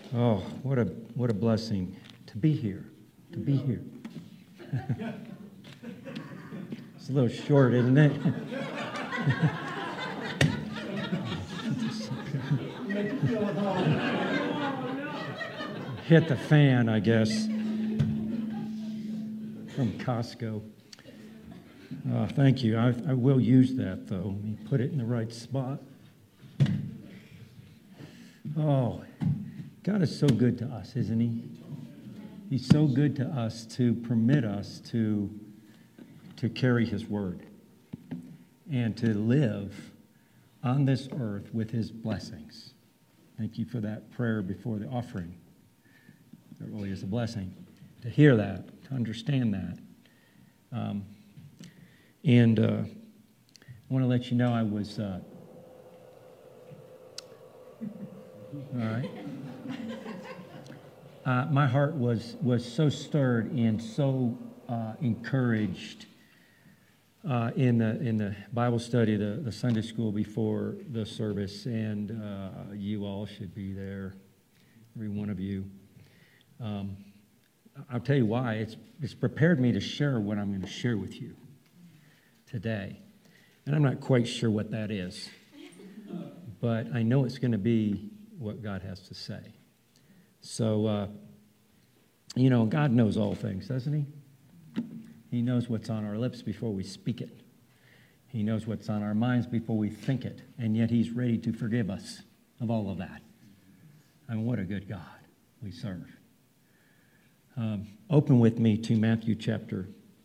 Oh, what a blessing to be here. To be here. It's a little short, isn't it? Hit the fan, I guess, from Costco. Thank you. I will use that, though. Let me put it in the right spot. Oh, God is so good to us, isn't He? He's so good to us to permit us to carry His word and to live on this earth with His blessings. Thank you for that prayer before the offering. It really is a blessing to hear that, to understand that. And I want to let you know I was... all right. My heart was so stirred and so encouraged in the Bible study, the Sunday school before the service, and you all should be there, every one of you. I'll tell you why. It's prepared me to share what I'm going to share with you today. And I'm not quite sure what that is, but I know it's going to be what God has to say. So, God knows all things, doesn't He? He knows what's on our lips before we speak it. He knows what's on our minds before we think it. And yet He's ready to forgive us of all of that. And what a good God we serve. Open with me to Matthew chapter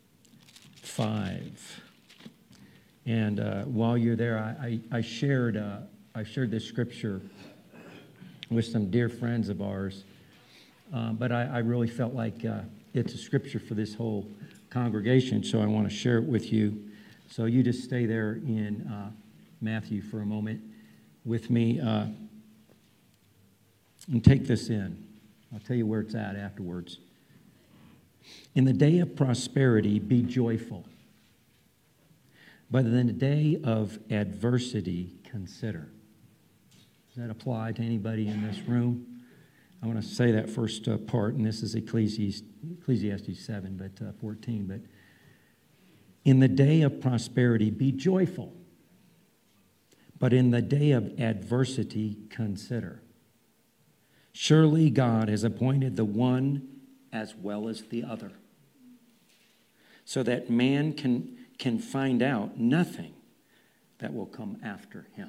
5. And while you're there, I shared this scripture with some dear friends of ours. But I really felt like it's a scripture for this whole congregation, so I want to share it with you. So you just stay there in Matthew for a moment with me and take this in. I'll tell you where it's at afterwards. In the day of prosperity, be joyful. But in the day of adversity, consider. Does that apply to anybody in this room? I want to say that first part, and this is Ecclesiastes 7, but 14. But in the day of prosperity, be joyful. But in the day of adversity, consider. Surely God has appointed the one as well as the other, so that man can find out nothing that will come after him.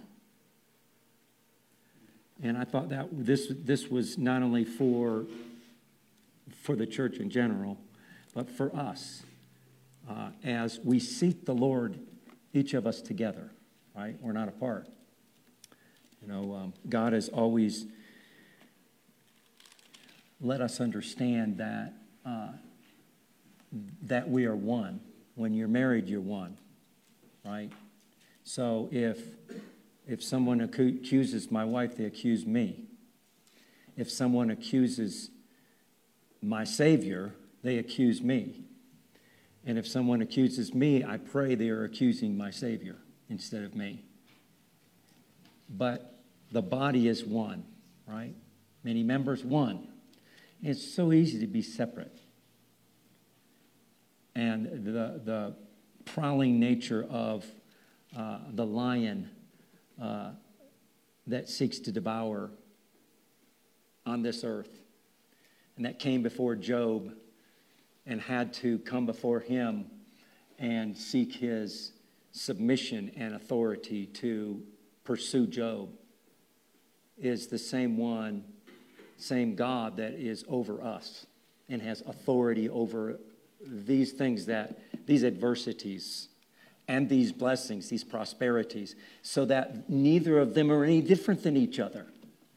And I thought that this was not only for the church in general, but for us as we seek the Lord, each of us together, right? We're not apart. God has always let us understand that we are one. When you're married, you're one, right? So if someone accuses my wife, they accuse me. If someone accuses my Savior, they accuse me. And if someone accuses me, I pray they are accusing my Savior instead of me. But the body is one, right? Many members, one. And it's so easy to be separate. And the prowling nature of the lion that seeks to devour on this earth, and that came before Job and had to come before him and seek his submission and authority to pursue Job, is the same one, same God that is over us and has authority over these things, these adversities and these blessings, these prosperities, so that neither of them are any different than each other.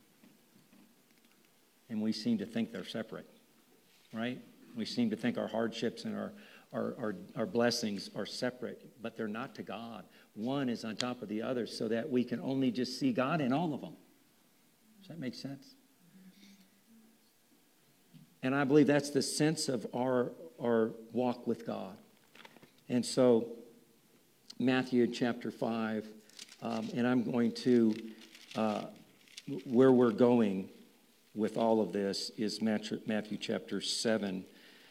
And we seem to think they're separate, right? We seem to think our hardships and our blessings are separate, but they're not to God. One is on top of the other so that we can only just see God in all of them. Does that make sense? And I believe that's the sense of our walk with God. And so, Matthew chapter 5, and I'm going to, where we're going with all of this is Matthew chapter 7,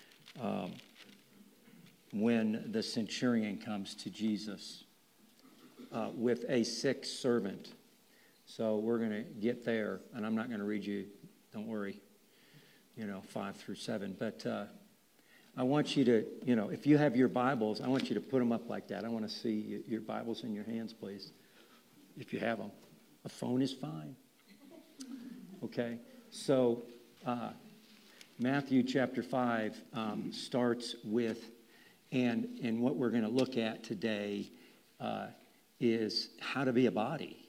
when the centurion comes to Jesus with a sick servant. So we're going to get there, and I'm not going to read you, don't worry, 5 through 7. But I want you to, if you have your Bibles, I want you to put them up like that. I want to see your Bibles in your hands, please, if you have them. A phone is fine. Okay, so Matthew chapter 5 starts with, and what we're going to look at today is how to be a body.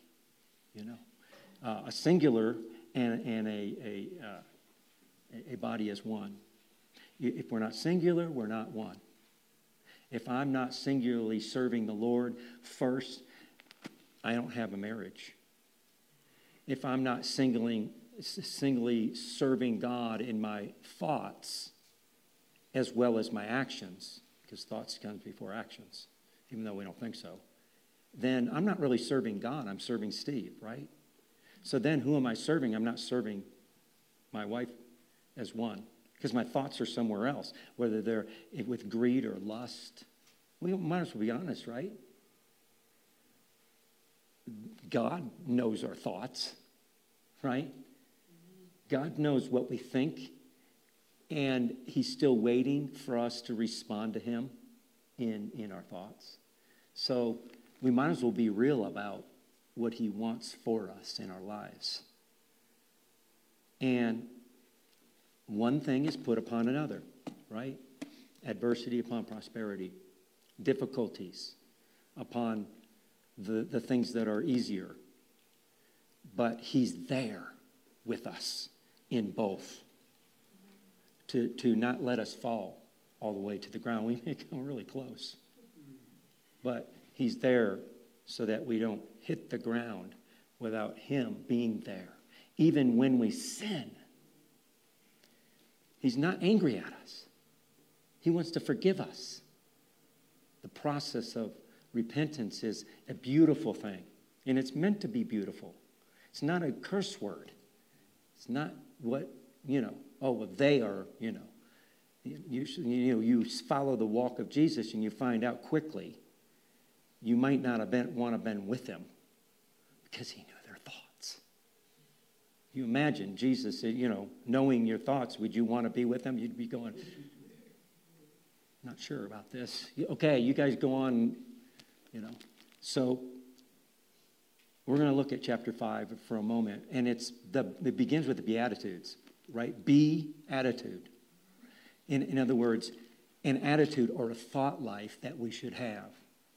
A singular and a body as one. If we're not singular, we're not one. If I'm not singularly serving the Lord first, I don't have a marriage. If I'm not singly serving God in my thoughts as well as my actions, because thoughts come before actions, even though we don't think so, then I'm not really serving God, I'm serving Steve, right? So then who am I serving? I'm not serving my wife as one, because my thoughts are somewhere else, whether they're with greed or lust. We might as well be honest, right? God knows our thoughts, right? God knows what we think, and he's still waiting for us to respond to him in our thoughts. So we might as well be real about what he wants for us in our lives. And one thing is put upon another, right? Adversity upon prosperity. Difficulties upon the things that are easier. But he's there with us in both. To not let us fall all the way to the ground. We may come really close. But he's there so that we don't hit the ground without him being there. Even when we sin, he's not angry at us. He wants to forgive us. The process of repentance is a beautiful thing. And it's meant to be beautiful. It's not a curse word. It's not what, they are, You follow the walk of Jesus and you find out quickly you might not have been with him because he knew their thoughts. You imagine Jesus, knowing your thoughts, would you want to be with him? You'd be going, not sure about this. Okay, you guys go on, So we're going to look at chapter 5 for a moment, and it begins with the Beatitudes, right? Be-attitude. In other words, an attitude or a thought life that we should have.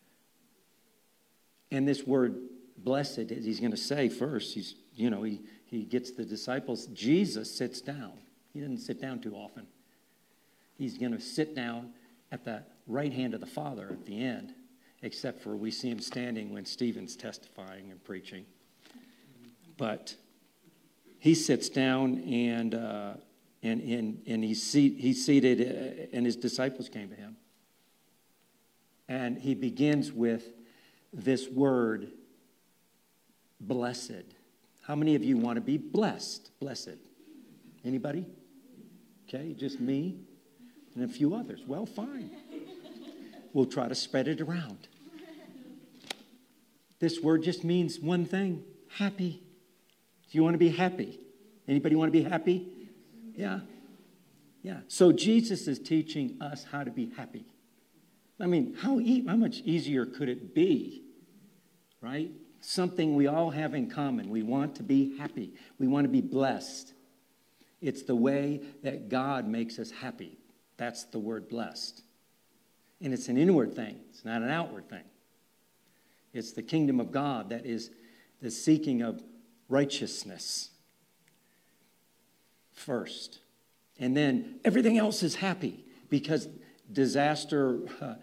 And this word blessed, he's going to say first, he gets the disciples. Jesus sits down. He doesn't sit down too often. He's going to sit down at the right hand of the Father at the end, except for we see him standing when Stephen's testifying and preaching. But he sits down and he's seated, and his disciples came to him. And he begins with this word, blessed. How many of you want to be blessed? Blessed. Anybody? Okay, just me and a few others. Well, fine. We'll try to spread it around. This word just means one thing, happy. Do you want to be happy? Anybody want to be happy? Yeah. So Jesus is teaching us how to be happy. I mean, how much easier could it be, right? Something we all have in common. We want to be happy. We want to be blessed. It's the way that God makes us happy. That's the word blessed. And it's an inward thing. It's not an outward thing. It's the kingdom of God that is the seeking of righteousness first. And then everything else is happy because disaster,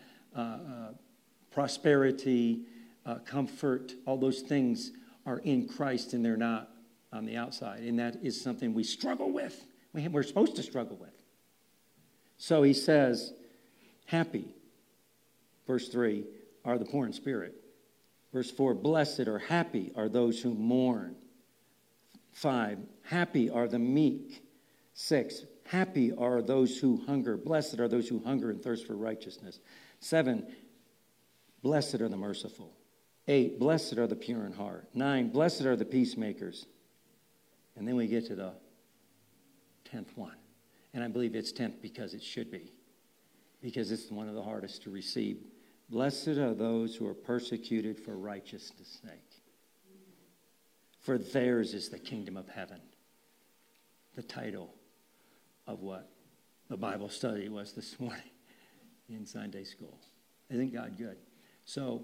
prosperity, comfort, all those things are in Christ and they're not on the outside. And that is something we struggle with. We're supposed to struggle with. So he says, happy, verse 3, are the poor in spirit. Verse 4, blessed or happy are those who mourn, 5, happy are the meek. 6, happy are those who hunger. Blessed are those who hunger and thirst for righteousness. 7, blessed are the merciful. 8, blessed are the pure in heart. 9, blessed are the peacemakers. And then we get to the 10th one. And I believe it's 10th because it should be. Because it's one of the hardest to receive. Blessed are those who are persecuted for righteousness' sake. For theirs is the kingdom of heaven. The title of what the Bible study was this morning in Sunday school. Isn't God good? So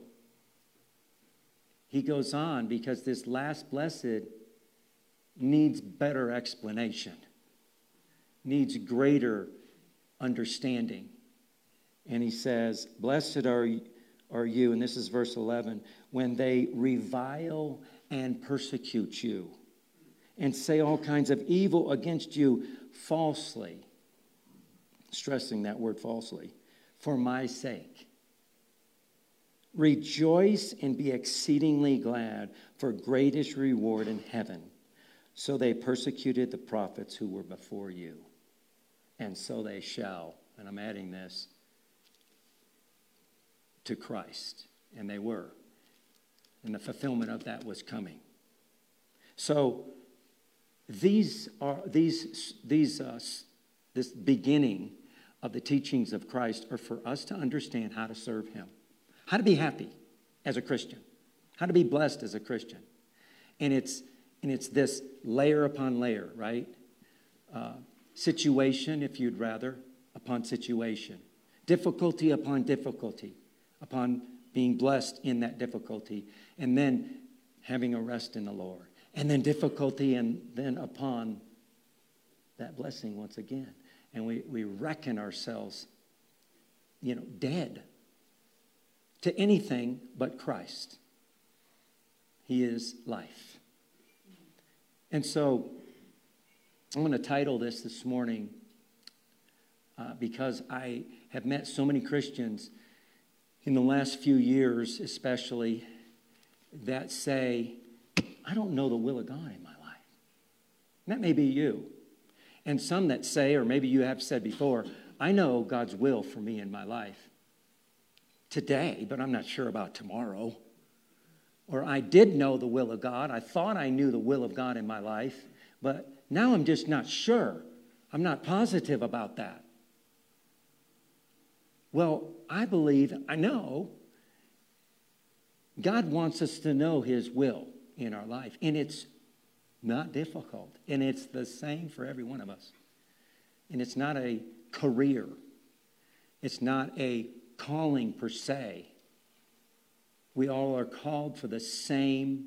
he goes on because this last blessed needs better explanation, needs greater understanding. And he says, blessed are you, and this is verse 11, when they revile and persecute you and say all kinds of evil against you falsely, stressing that word falsely, for my sake. Rejoice and be exceedingly glad, for great is reward in heaven. So they persecuted the prophets who were before you, and so they shall. And I'm adding this to Christ, and they were. And the fulfillment of that was coming. So this beginning of the teachings of Christ are for us to understand how to serve him, how to be happy as a Christian, how to be blessed as a Christian. And it's this layer upon layer, right? Situation, if you'd rather, upon situation. Difficulty upon difficulty, upon being blessed in that difficulty. And then having a rest in the Lord. And then difficulty, and then upon that blessing once again. And we reckon ourselves, dead to anything but Christ. He is life. And so I'm going to title this morning because I have met so many Christians in the last few years especially that say, I don't know the will of God in my life. And that may be you. And some that say, or maybe you have said before, I know God's will for me in my life today, but I'm not sure about tomorrow. Or I did know the will of God. I thought I knew the will of God in my life, but now I'm just not sure. I'm not positive about that. Well, I know God wants us to know his will in our life. And it's not difficult. And it's the same for every one of us. And it's not a career. It's not a calling per se. We all are called for the same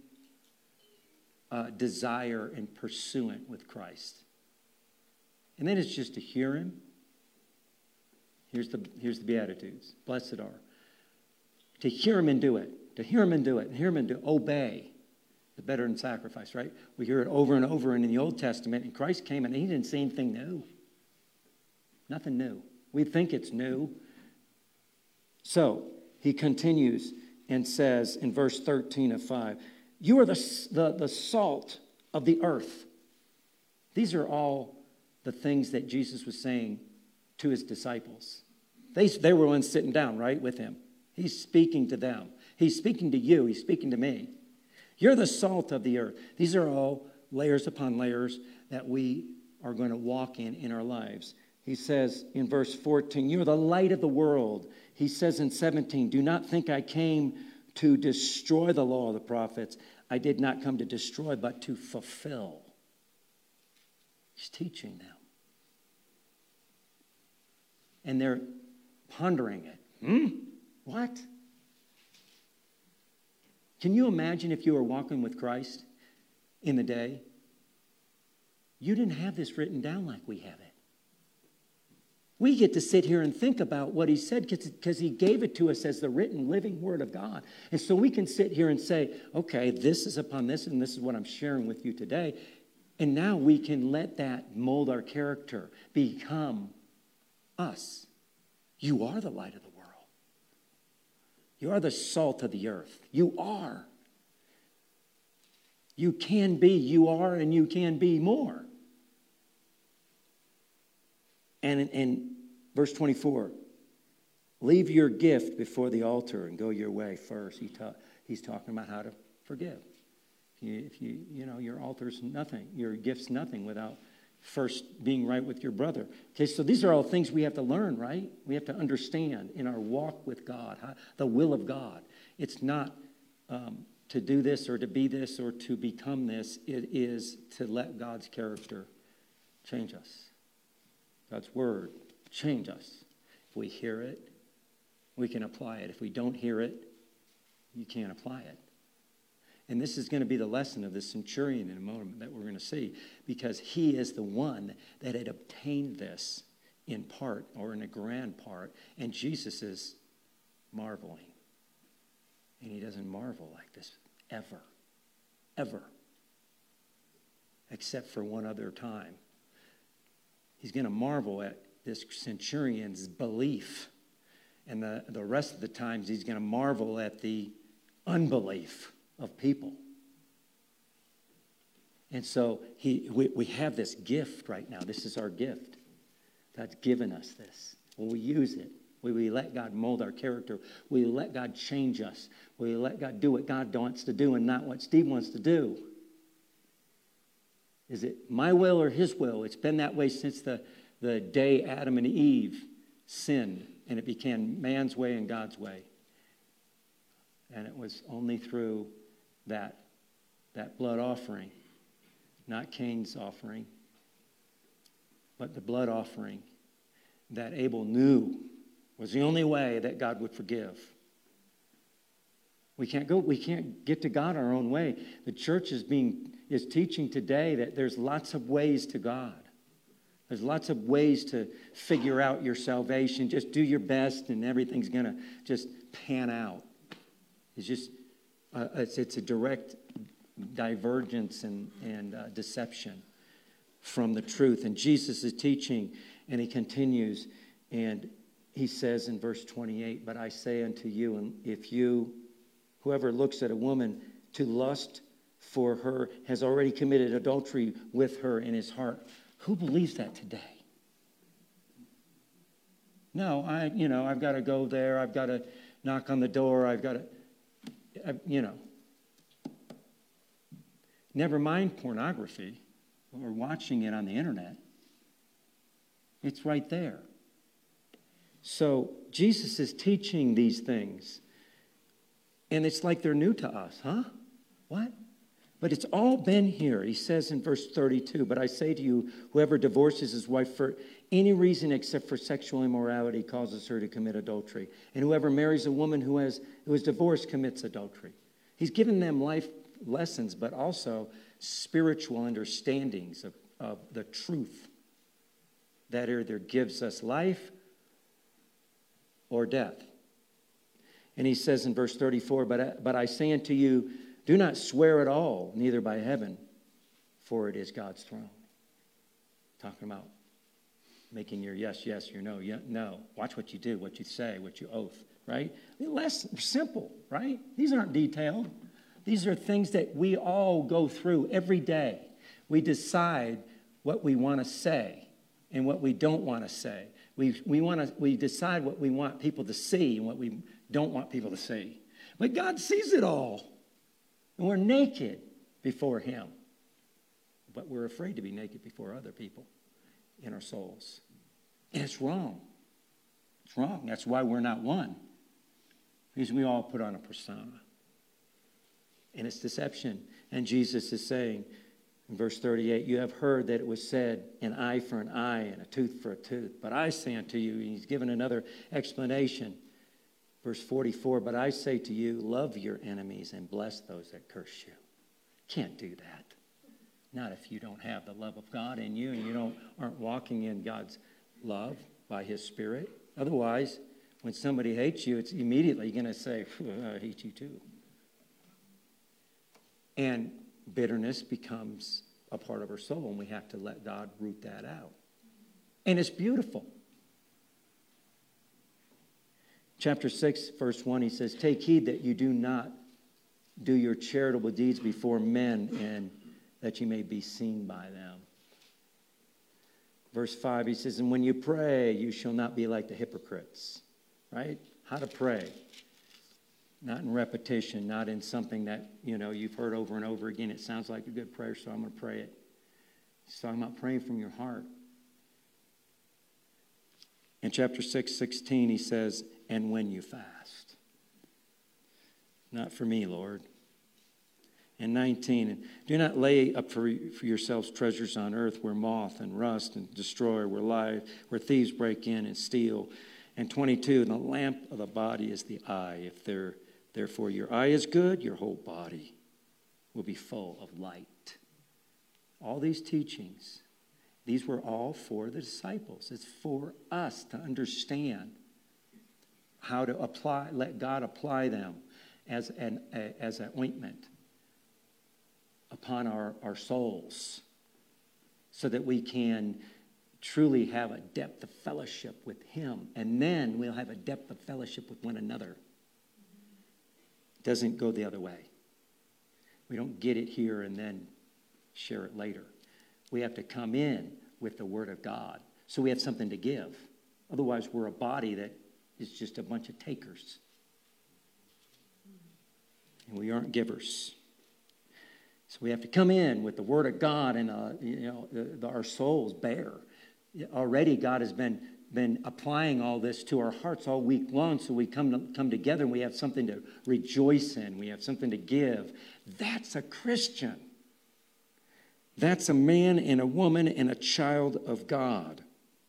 desire and pursuant with Christ. And then it's just to hear him. Here's the Beatitudes. Blessed are. To hear him and do it. To hear him and do it. Hear him and do it. Obey. Is better than sacrifice, right? We hear it over and over in the Old Testament. And Christ came and he didn't say anything new. Nothing new. We think it's new. So he continues and says in verse 13 of 5, you are the salt of the earth. These are all the things that Jesus was saying to his disciples. They were ones sitting down, right, with him. He's speaking to them. He's speaking to you. He's speaking to me. You're the salt of the earth. These are all layers upon layers that we are going to walk in our lives. He says in verse 14, you're the light of the world. He says in 17, do not think I came to destroy the law of the prophets. I did not come to destroy, but to fulfill. He's teaching them. And they're pondering it. What? Can you imagine if you were walking with Christ in the day? You didn't have this written down like we have it. We get to sit here and think about what he said because he gave it to us as the written, living word of God. And so we can sit here and say, okay, this is upon this, and this is what I'm sharing with you today. And now we can let that mold our character, become us. You are the light of the world. You are the salt of the earth. You are. You can be, you are, and you can be more. And in verse 24, leave your gift before the altar and go your way first. He's talking about how to forgive. If you your altar's nothing, your gift's nothing without first being right with your brother. Okay, so these are all things we have to learn, right? We have to understand in our walk with God, the will of God. It's not to do this or to be this or to become this. It is to let God's character change us. God's word change us. If we hear it, we can apply it. If we don't hear it, you can't apply it. And this is going to be the lesson of the centurion in a moment that we're going to see, because he is the one that had obtained this in part or in a grand part, and Jesus is marveling. And he doesn't marvel like this ever, ever, except for one other time. He's going to marvel at this centurion's belief, and the rest of the times he's going to marvel at the unbelief of people. And so we have this gift right now. This is our gift. God's given us this. Will we use it? Will we let God mold our character? Will we let God change us? Will we let God do what God wants to do and not what Steve wants to do? Is it my will or his will? It's been that way since the day Adam and Eve sinned, and it became man's way and God's way. And it was only through that blood offering, not Cain's offering, but the blood offering that Abel knew was the only way that God would forgive. We can't get to God our own way. The church is teaching today that there's lots of ways to God. There's lots of ways to figure out your salvation. Just do your best and everything's going to just pan out. It's just it's a direct divergence and deception from the truth. And Jesus is teaching, and he continues, and he says in verse 28, but I say unto you, and whoever looks at a woman to lust for her has already committed adultery with her in his heart. Who believes that today? No, I've got to go there. I've got to knock on the door. I've got to, Never mind pornography or watching it on the internet. It's right there. So Jesus is teaching these things. And it's like they're new to us, huh? What? But it's all been here. He says in verse 32, but I say to you, whoever divorces his wife for any reason except for sexual immorality causes her to commit adultery. And whoever marries a woman who is divorced commits adultery. He's given them life lessons, but also spiritual understandings of the truth that either gives us life or death. And he says in verse 34, but I say unto you, do not swear at all, neither by heaven, for it is God's throne. Talking about making your yes, yes, your no, no. Watch what you do, what you say, what you oath, right? Less simple, right? These aren't detailed. These are things that we all go through every day. We decide what we want to say and what we don't want to say. We decide what we want people to see and what we don't want people to see. But God sees it all. And we're naked before him. But we're afraid to be naked before other people in our souls. And it's wrong. It's wrong. That's why we're not one. Because we all put on a persona. And it's deception. And Jesus is saying in verse 38, you have heard that it was said, an eye for an eye and a tooth for a tooth. But I say unto you, and he's given another explanation. Verse 44, but I say to you, love your enemies and bless those that curse you. Can't do that. Not if you don't have the love of God in you and you aren't walking in God's love by his Spirit. Otherwise, when somebody hates you, it's immediately going to say, I hate you too. And bitterness becomes a part of our soul, and we have to let God root that out. And it's beautiful. Chapter 6, verse 1, he says, take heed that you do not do your charitable deeds before men, and that you may be seen by them. Verse 5, he says, and when you pray, you shall not be like the hypocrites. Right? How to pray. Not in repetition, not in something that, you've heard over and over again. It sounds like a good prayer, so I'm going to pray it. He's talking about praying from your heart. In chapter 6:16, he says, and when you fast. Not for me, Lord. And 19, do not lay up for yourselves treasures on earth where moth and rust and destroy, where thieves break in and steal. And 22, the lamp of the body is the eye. If therefore your eye is good, your whole body will be full of light. All these teachings, these were all for the disciples. It's for us to understand how to apply, let God apply them as an ointment upon our souls, so that we can truly have a depth of fellowship with him, and then we'll have a depth of fellowship with one another. It doesn't go the other way. We don't get it here and then share it later. We have to come in with the Word of God, so we have something to give. Otherwise, we're a body that is just a bunch of takers, and we aren't givers. So we have to come in with the Word of God, and our souls bare. Already God has been applying all this to our hearts all week long, so we come together and we have something to rejoice in. We have something to give. That's a Christian. That's a man and a woman and a child of God.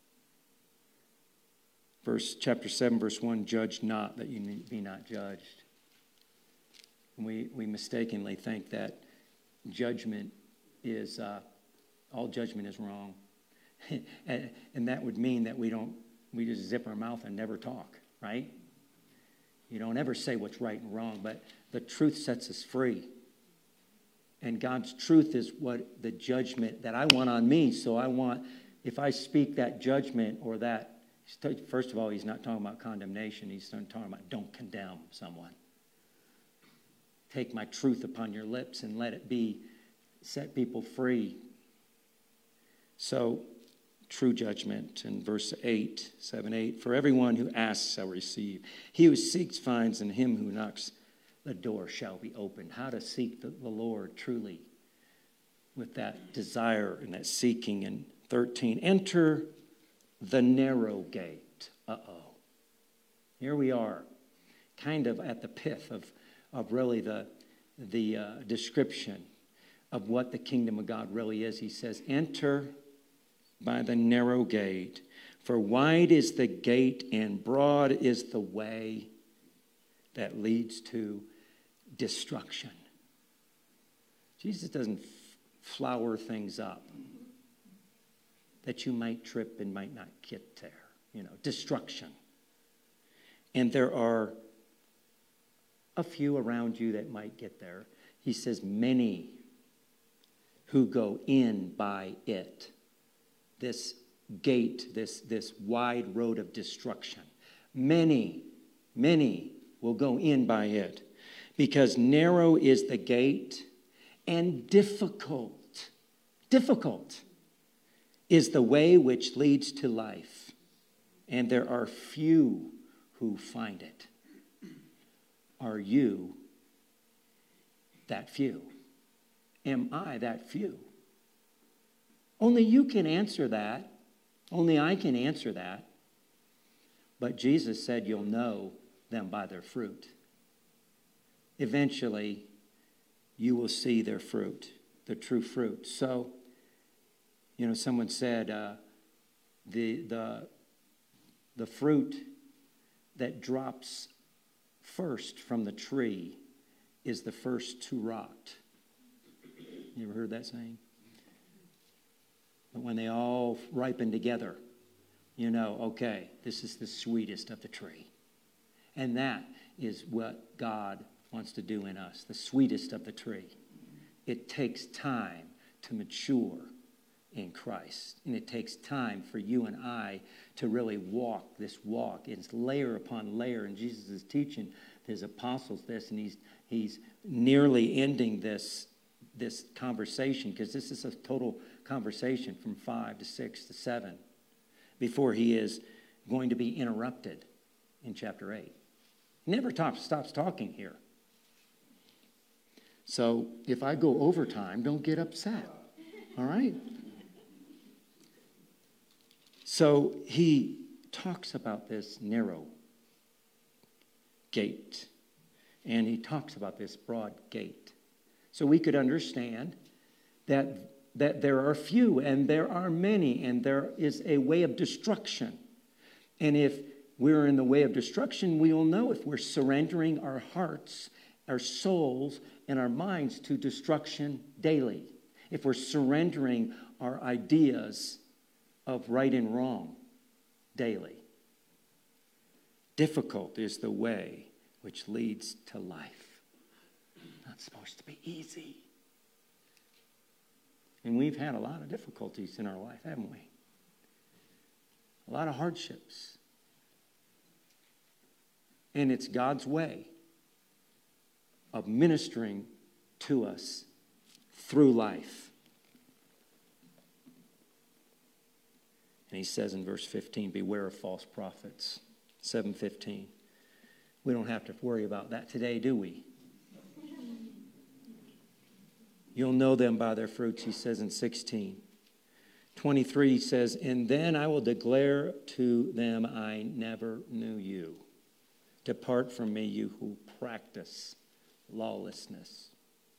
Chapter 7, verse 1, judge not that you be not judged. And we mistakenly think that judgment is, all judgment is wrong. And that would mean that we just zip our mouth and never talk, right? You don't ever say what's right and wrong, but the truth sets us free. And God's truth is what the judgment that I want on me. So if I speak that judgment or that, first of all, he's not talking about condemnation. He's talking about don't condemn someone. Take my truth upon your lips and let it be, set people free. So, true judgment in verse 8, 7, 8. For everyone who asks shall receive. He who seeks finds, and him who knocks, the door shall be opened. How to seek the Lord truly with that desire and that seeking. And 13, enter the narrow gate. Here we are, kind of at the pith of really the description of what the kingdom of God really is. He says, enter by the narrow gate, for wide is the gate and broad is the way that leads to destruction. Jesus doesn't flower things up that you might trip and might not get there. Destruction. And there are a few around you that might get there. He says, many who go in by it. This gate, this wide road of destruction. Many will go in by it. Because narrow is the gate and difficult is the way which leads to life. And there are few who find it. Are you that few? Am I that few? Only you can answer that. Only I can answer that. But Jesus said you'll know them by their fruit. Eventually, you will see their fruit, the true fruit. So, someone said the fruit that drops first from the tree is the first to rot. You ever heard that saying? But when they all ripen together, okay, this is the sweetest of the tree. And that is what God wants to do in us, the sweetest of the tree. It takes time to mature in Christ. And it takes time for you and I to really walk this walk. It's layer upon layer. And Jesus is teaching his apostles this, and he's he's nearly ending this conversation, because this is a total conversation from 5 to 6 to 7 before he is going to be interrupted in chapter 8. He never stops talking here. So if I go over time, don't get upset. All right? So he talks about this narrow gate, and he talks about this broad gate. So we could understand that there are few and there are many, and there is a way of destruction. And if we're in the way of destruction, we will know if we're surrendering our hearts, our souls, and our minds to destruction daily. If we're surrendering our ideas of right and wrong daily. Difficult is the way which leads to life. Not supposed to be easy. And we've had a lot of difficulties in our life, haven't we? A lot of hardships. And it's God's way of ministering to us through life. And he says in verse 15, beware of false prophets. 7:15. We don't have to worry about that today, do we? You'll know them by their fruits, he says in 16. 23 he says, and then I will declare to them, I never knew you. Depart from me, you who practice lawlessness.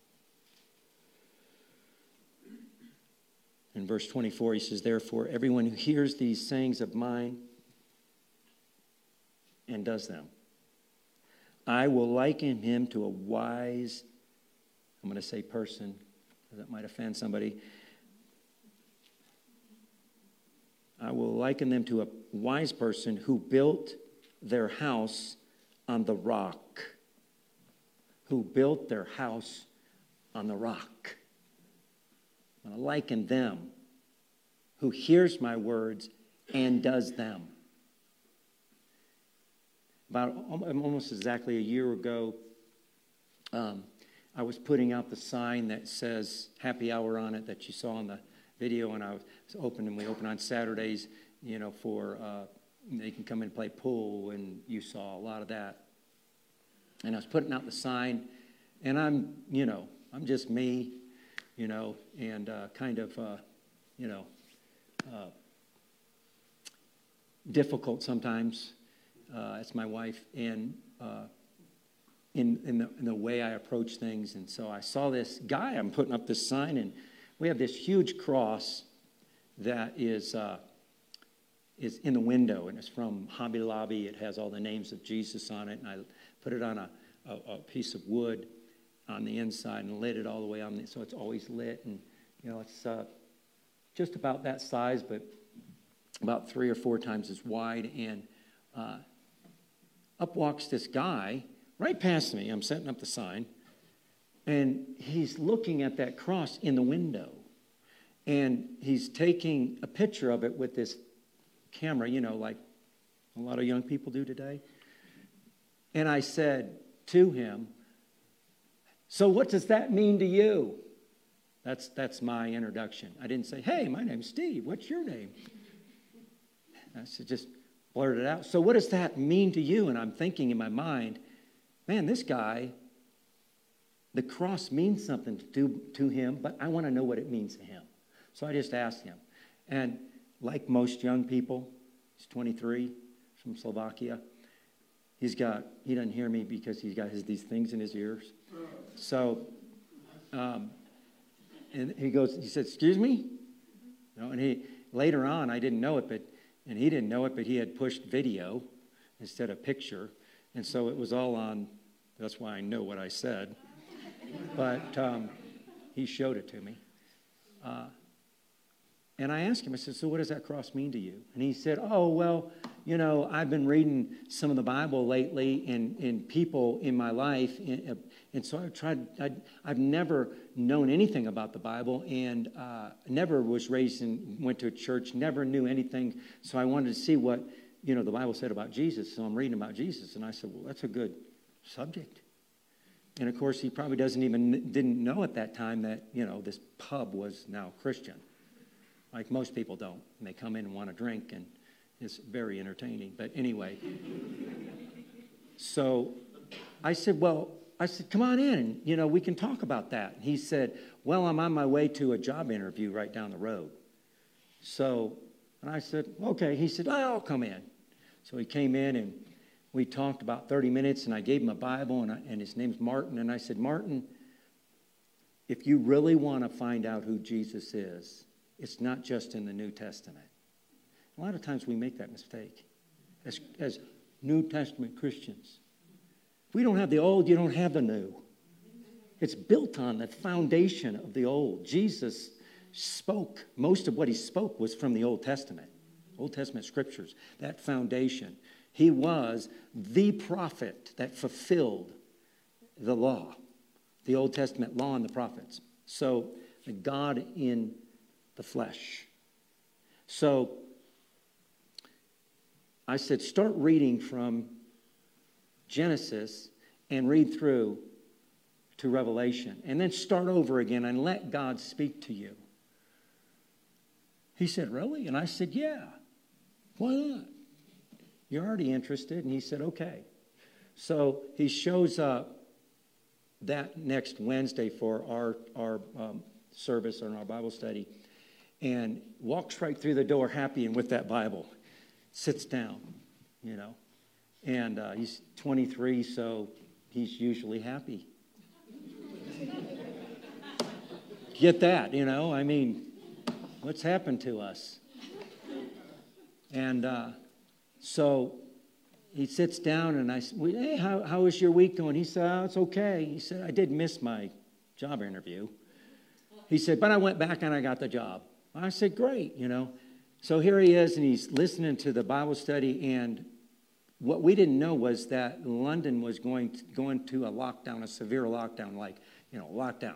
In verse 24 he says, therefore everyone who hears these sayings of mine and does them, I will liken him to a wise, I'm going to say person, that might offend somebody. I will liken them to a wise person who built their house on the rock. Who built their house on the rock. I'm going to liken them, who hears my words and does them. About almost exactly a year ago, I was putting out the sign that says happy hour on it that you saw in the video, and I was open, and we open on Saturdays, for they can come and play pool, and you saw a lot of that. And I was putting out the sign, and I'm just me, and kind of, difficult sometimes. It's my wife, and in the way I approach things. And so I saw this guy, I'm putting up this sign, and we have this huge cross that is in the window, and it's from Hobby Lobby. It has all the names of Jesus on it, and I put it on a piece of wood on the inside and lit it all the way on, so it's always lit. And it's just about that size, but about 3 or 4 times as wide. And up walks this guy right past me. I'm setting up the sign, and he's looking at that cross in the window, and he's taking a picture of it with this camera, like a lot of young people do today. And I said to him, so what does that mean to you? That's my introduction. I didn't say, hey, my name's Steve. What's your name? I said, just blurted out. So what does that mean to you? And I'm thinking in my mind, man, this guy, the cross means something to him, but I want to know what it means to him. So I just asked him. And like most young people, he's 23, from Slovakia. He doesn't hear me because he's got these things in his ears. So, and he said, excuse me? And later on, I didn't know it, and he didn't know it, but he had pushed video instead of picture. And so it was all on, that's why I know what I said. But he showed it to me. And I asked him, I said, so what does that cross mean to you? And he said, oh, well, I've been reading some of the Bible lately and people in my life. And so I've never known anything about the Bible, and never was raised and went to a church, never knew anything. So I wanted to see what, the Bible said about Jesus. So I'm reading about Jesus. And I said, well, that's a good subject. And, of course, he probably didn't know at that time that, this pub was now Christian. Like most people don't. And they come in and want to drink, and it's very entertaining. But anyway, so I said, come on in, and, we can talk about that. And he said, well, I'm on my way to a job interview right down the road. So, and I said, okay. He said, I'll come in. So he came in, and we talked about 30 minutes, and I gave him a Bible, and his name's Martin. And I said, Martin, if you really want to find out who Jesus is, it's not just in the New Testament. A lot of times we make that mistake as New Testament Christians. If we don't have the old, you don't have the new. It's built on the foundation of the old. Jesus spoke. Most of what he spoke was from the Old Testament scriptures, that foundation. He was the prophet that fulfilled the law, the Old Testament law and the prophets. So, God in the flesh. So, I said, start reading from Genesis and read through to Revelation. And then start over again and let God speak to you. He said, really? And I said, yeah. Why not? You're already interested. And he said, okay. So he shows up that next Wednesday for our service and our Bible study and walks right through the door happy and with that Bible. Sits down, and he's 23, so he's usually happy. Get that, what's happened to us? And so he sits down, and I said, hey, how is your week going? He said, it's okay. He said, I did miss my job interview. He said, but I went back and I got the job. I said, great, So here he is, and he's listening to the Bible study, and what we didn't know was that London was going to a lockdown, a severe lockdown, lockdown,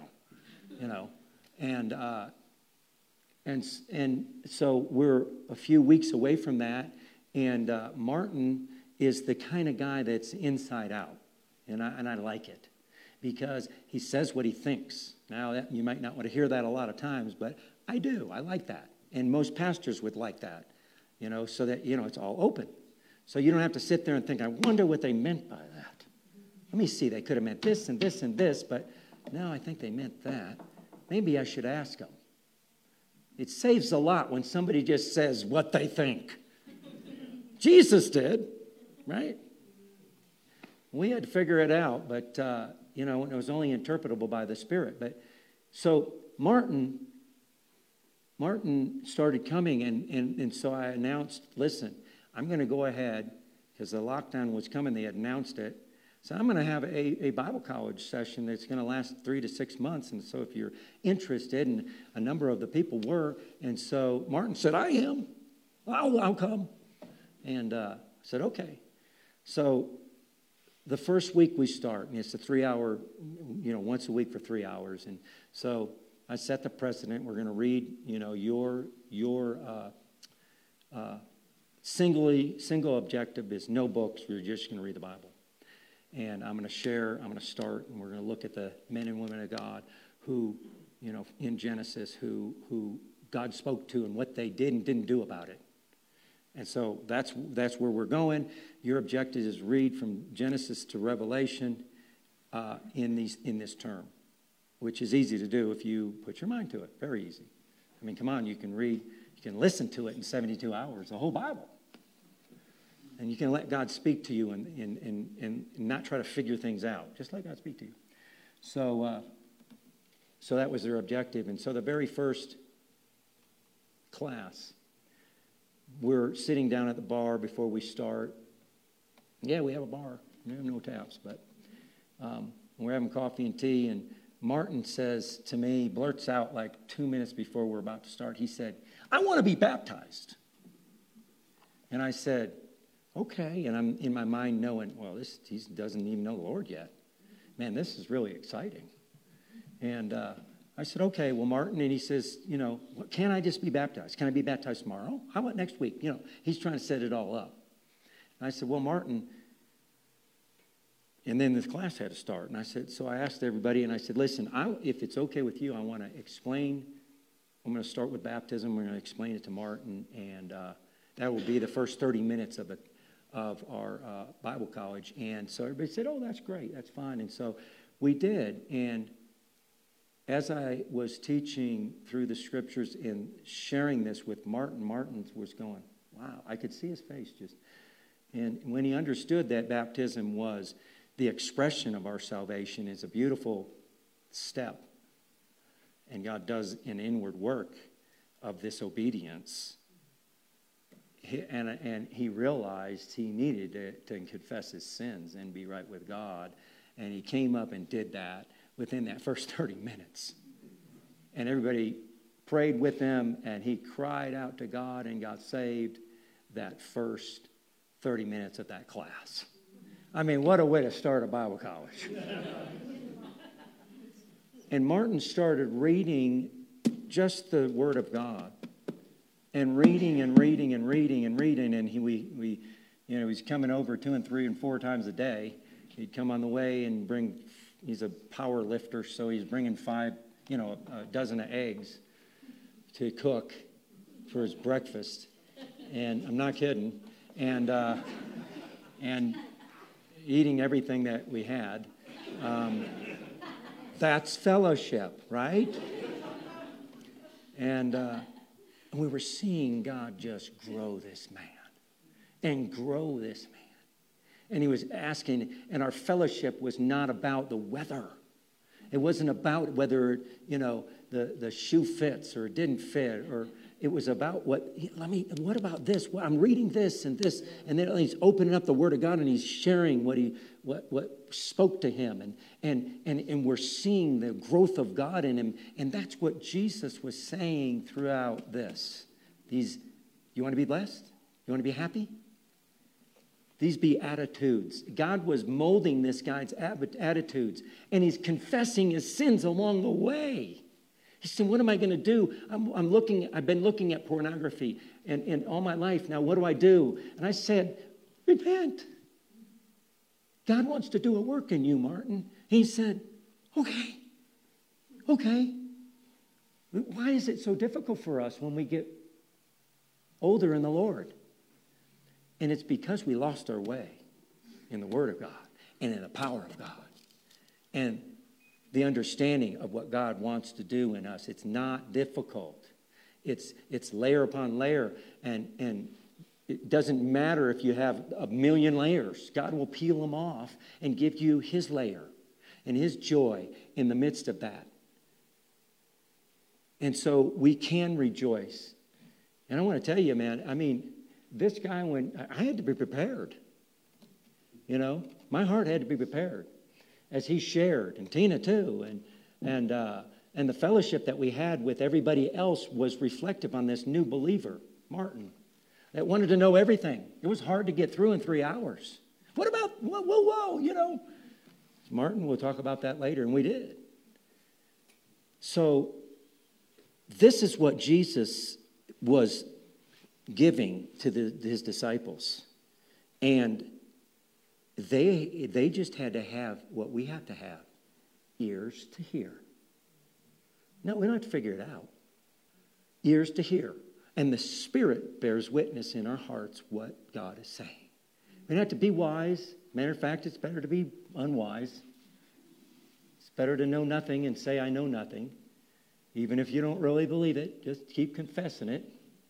and so we're a few weeks away from that, and Martin is the kind of guy that's inside out, and I like it, because he says what he thinks. Now, you might not want to hear that a lot of times, but I do. I like that. And most pastors would like that, so that, it's all open. So you don't have to sit there and think, I wonder what they meant by that. Let me see, they could have meant this and this and this, but no, I think they meant that. Maybe I should ask them. It saves a lot when somebody just says what they think. Jesus did, right? We had to figure it out, but, it was only interpretable by the Spirit. But so Martin started coming, and so I announced, listen, I'm going to go ahead, because the lockdown was coming, they had announced it. So I'm going to have a Bible college session that's going to last 3 to 6 months. And so if you're interested, and a number of the people were, and so Martin said, I am. I'll come. And I said, okay. So the first week we start, and it's a 3-hour, once a week for 3 hours. And so I set the precedent. We're going to read, your single objective is no books. We're just going to read the Bible. And I'm going to start, and we're going to look at the men and women of God who, in Genesis, who God spoke to and what they did and didn't do about it. And so that's where we're going. Your objective is read from Genesis to Revelation in this term, which is easy to do if you put your mind to it. Very easy. I mean, come on, you can read, you can listen to it in 72 hours, the whole Bible. And you can let God speak to you and not try to figure things out. Just let God speak to you. So that was their objective. And so the very first class, we're sitting down at the bar before we start. Yeah, we have a bar. We have no taps, but we're having coffee and tea. And Martin says to me, blurts out like 2 minutes before we're about to start, he said, I want to be baptized. And I said, okay. And I'm in my mind knowing, well, he doesn't even know the Lord yet. Man, this is really exciting. And I said, okay, well, Martin, and he says, can I just be baptized? Can I be baptized tomorrow? How about next week? He's trying to set it all up. And I said, well, Martin, And then this class had to start. And I said, so I asked everybody, and I said, listen, if it's okay with you, I want to explain. I'm going to start with baptism. We're going to explain it to Martin, and that will be the first 30 minutes of our Bible college. And so everybody said, oh, that's great. That's fine. And so we did. And as I was teaching through the scriptures and sharing this with Martin, Martin was going, wow, I could see his face just. And when he understood that baptism was the expression of our salvation, is a beautiful step. And God does an inward work of this obedience. And he realized he needed to confess his sins and be right with God. And he came up and did that within that first 30 minutes. And everybody prayed with him, and he cried out to God and got saved that first 30 minutes of that class. I mean, what a way to start a Bible college. And Martin started reading just the Word of God. And reading and reading and reading and reading. And he's coming over 2 and 3 and 4 times a day. He'd come on the way and he's a power lifter, so he's bringing a dozen of eggs to cook for his breakfast. And I'm not kidding. And eating everything that we had. That's fellowship, right? And we were seeing God just grow this man and grow this man. And he was asking, and our fellowship was not about the weather. It wasn't about whether, the shoe fits or didn't fit, or it was about what about this? Well, I'm reading this, and then he's opening up the Word of God, and he's sharing what spoke to him, and we're seeing the growth of God in him, and that's what Jesus was saying throughout this. You want to be blessed? You want to be happy? These Beatitudes. God was molding this guy's attitudes, and he's confessing his sins along the way. He said, what am I going to do? I've been looking at pornography and all my life. Now, what do I do? And I said, repent. God wants to do a work in you, Martin. He said, okay. Why is it so difficult for us when we get older in the Lord? And it's because we lost our way in the Word of God and in the power of God. And the understanding of what God wants to do in us. It's not difficult. It's layer upon layer. And it doesn't matter if you have a million layers. God will peel them off and give you his layer and his joy in the midst of that. And so we can rejoice. And I want to tell you, man, this guy, I had to be prepared. My heart had to be prepared as he shared, and Tina too, and the fellowship that we had with everybody else was reflective on this new believer, Martin, that wanted to know everything. It was hard to get through in 3 hours. What about, whoa, Martin, we'll talk about that later, and we did. So this is what Jesus was giving to his disciples. And they just had to have what we have to have, ears to hear. No, we don't have to figure it out. Ears to hear. And the Spirit bears witness in our hearts what God is saying. We don't have to be wise. Matter of fact, it's better to be unwise. It's better to know nothing and say, I know nothing. Even if you don't really believe it, just keep confessing it.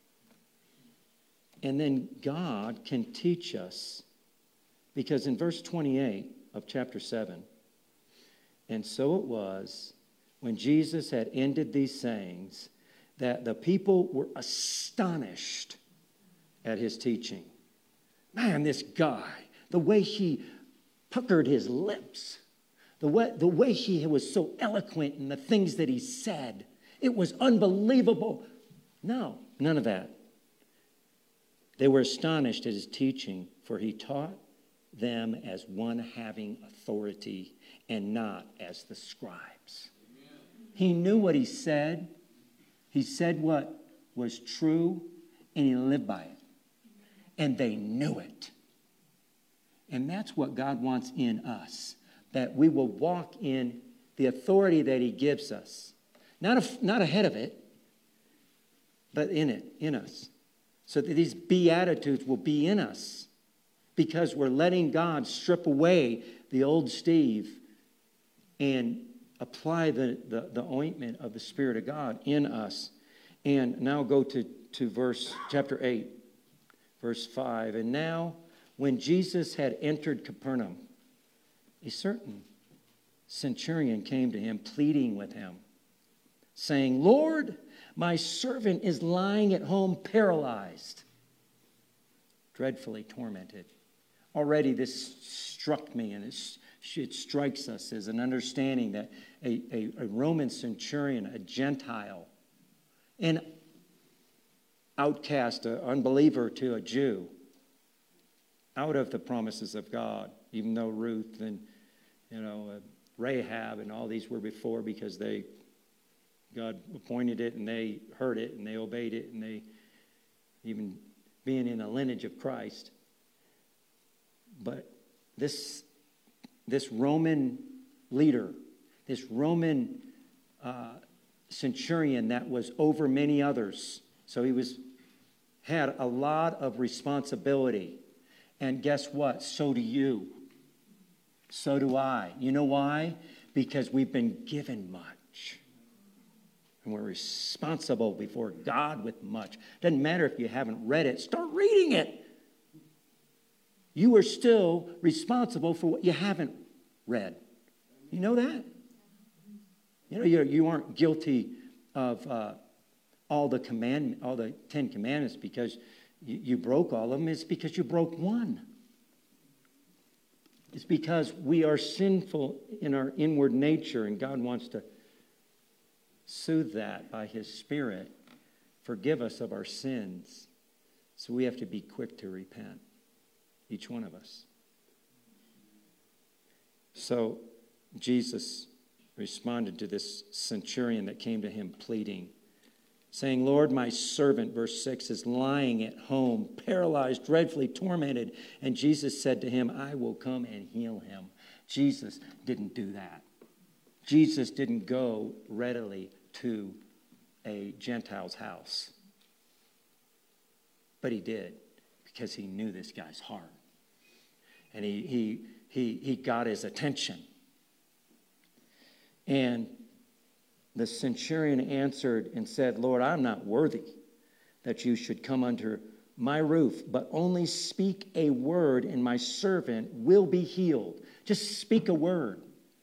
And then God can teach us. Because in verse 28 of chapter 7, and so it was when Jesus had ended these sayings that the people were astonished at his teaching. Man, this guy, the way he puckered his lips, the way he was so eloquent in the things that he said, it was unbelievable. No, none of that. They were astonished at his teaching, for he taught them as one having authority and not as the scribes. Amen. He knew what he said. He said what was true, and he lived by it. And they knew it. And that's what God wants in us, that we will walk in the authority that he gives us. Not ahead of it, but in us. So that these beatitudes will be in us because we're letting God strip away the old Steve and apply the ointment of the Spirit of God in us. And now go to chapter 8, verse 5. And now, when Jesus had entered Capernaum, a certain centurion came to him, pleading with him, saying, Lord, my servant is lying at home paralyzed, dreadfully tormented. Already this struck me, and it strikes us as an understanding that a Roman centurion, a Gentile, an outcast, an unbeliever to a Jew, out of the promises of God, even though Ruth and Rahab and all these were before, because God appointed it and they heard it and they obeyed it, and they even being in a lineage of Christ. But this Roman leader, this Roman centurion that was over many others, so he had a lot of responsibility. And guess what? So do you. So do I. You know why? Because we've been given much. And we're responsible before God with much. Doesn't matter if you haven't read it. Start reading it. You are still responsible for what you haven't read. You know that? You aren't guilty of all the 10 commandments because you broke all of them. It's because you broke one. It's because we are sinful in our inward nature, and God wants to soothe that by his Spirit, forgive us of our sins. So we have to be quick to repent, each one of us. So Jesus responded to this centurion that came to him pleading, saying, Lord, my servant, verse 6, is lying at home, paralyzed, dreadfully tormented. And Jesus said to him, I will come and heal him. Jesus didn't do that. Jesus didn't go readily to a Gentile's house. But he did, because he knew this guy's heart. And he got his attention. And the centurion answered and said, Lord, I'm not worthy that you should come under my roof, but only speak a word and my servant will be healed. Just speak a word.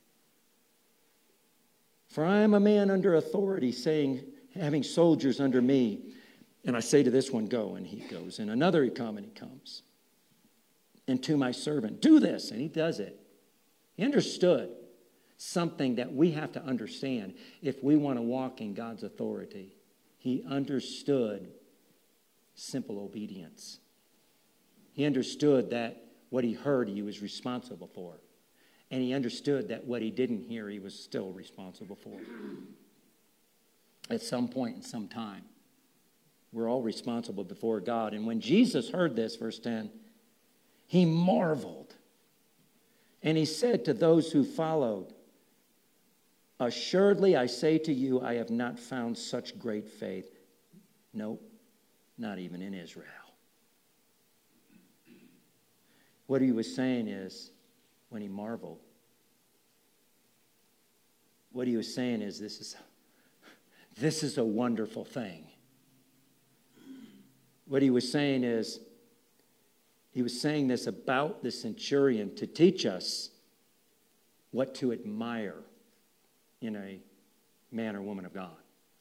For I am a man under authority, having soldiers under me. And I say to this one, go, and he goes. And another come, and he comes. And to my servant, do this, and he does it. He understood something that we have to understand if we want to walk in God's authority. He understood simple obedience. He understood that what he heard, he was responsible for. And he understood that what he didn't hear, he was still responsible for. At some point in some time, we're all responsible before God. And when Jesus heard this, verse 10, he marveled. And he said to those who followed, assuredly, I say to you, I have not found such great faith. Nope, not even in Israel. What he was saying is, when he marveled, what he was saying is, this is a wonderful thing. What he was saying is, he was saying this about the centurion to teach us what to admire in a man or woman of God.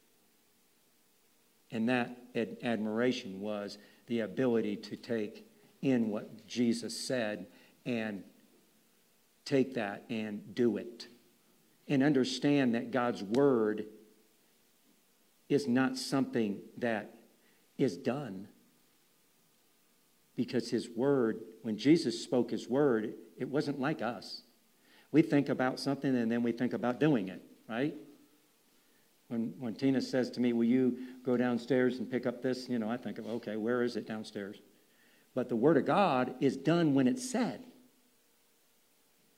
And that admiration was the ability to take in what Jesus said and take that and do it. And understand that God's word is not something that is done. Because his word, when Jesus spoke his word, it wasn't like us. We think about something and then we think about doing it, right? When Tina says to me, will you go downstairs and pick up this? I think of, okay, where is it downstairs? But the word of God is done when it's said.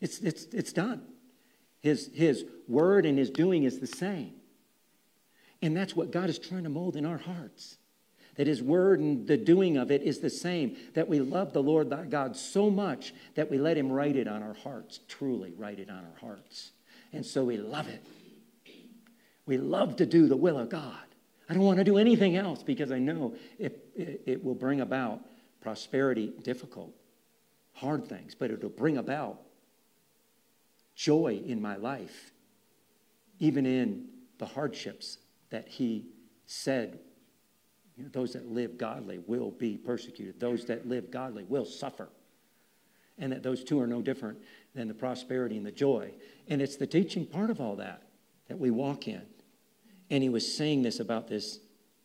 It's done. His word and his doing is the same. And that's what God is trying to mold in our hearts. That his word and the doing of it is the same. That we love the Lord thy God so much that we let him write it on our hearts. Truly write it on our hearts. And so we love it. We love to do the will of God. I don't want to do anything else because I know it will bring about prosperity, difficult, hard things, but it will bring about joy in my life, even in the hardships that he said, those that live godly will be persecuted. Those that live godly will suffer. And that those two are no different than the prosperity and the joy. And it's the teaching part of all that we walk in. And he was saying this about this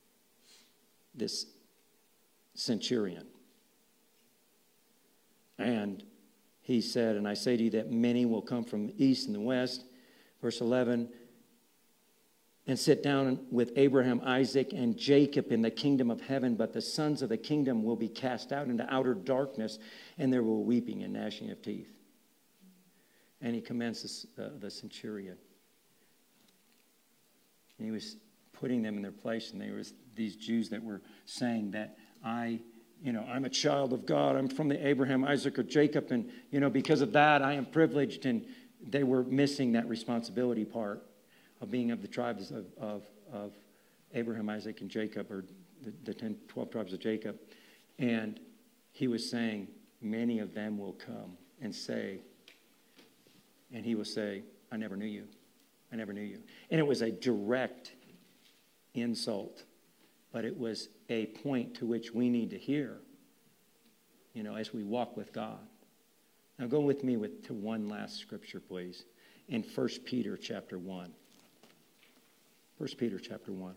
centurion. And he said, and I say to you that many will come from the east and the west. Verse 11, and sit down with Abraham, Isaac, and Jacob in the kingdom of heaven, but the sons of the kingdom will be cast out into outer darkness, and there will weeping and gnashing of teeth. And he commences the centurion. And he was putting them in their place, and there was these Jews that were saying that I'm a child of God. I'm from the Abraham, Isaac, or Jacob, and because of that I am privileged. And they were missing that responsibility part of being of the tribes of Abraham, Isaac, and Jacob, or the 12 tribes of Jacob. And he was saying, many of them will come and say, and he will say, I never knew you. I never knew you. And it was a direct insult, but it was a point to which we need to hear, as we walk with God. Now go with me to one last scripture, please, in 1 Peter chapter 1. 1 Peter chapter 1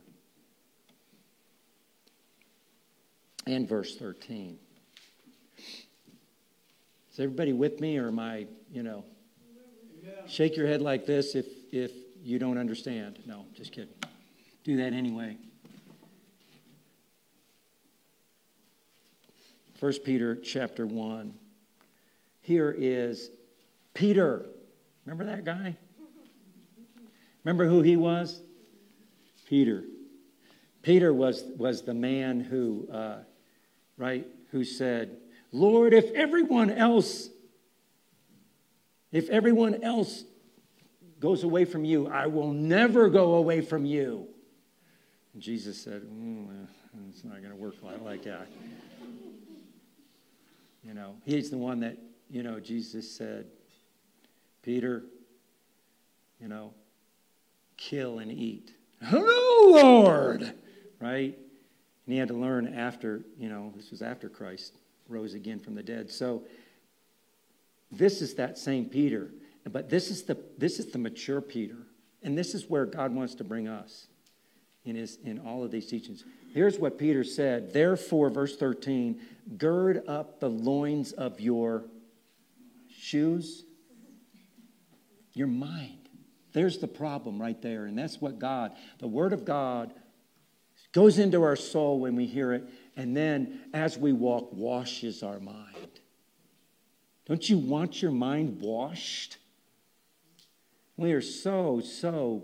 and verse 13. Is everybody with me, or am I, shake your head like this if you don't understand? No, just kidding. Do that anyway. 1 Peter chapter 1. Here is Peter. Remember that guy? Remember who he was? Peter. Peter was the man who said, Lord, if everyone else goes away from you, I will never go away from you. And Jesus said, it's not going to work like that. He's the one that, Jesus said, Peter, kill and eat. Hello, Lord! Right? And he had to learn after, this was after Christ rose again from the dead. So this is that same Peter. But this is the mature Peter. And this is where God wants to bring us in all of these teachings. Here's what Peter said. Therefore, verse 13, gird up the loins of your shoes, your mind. There's the problem right there. And that's what the Word of God goes into our soul when we hear it. And then as we walk, washes our mind. Don't you want your mind washed? We are so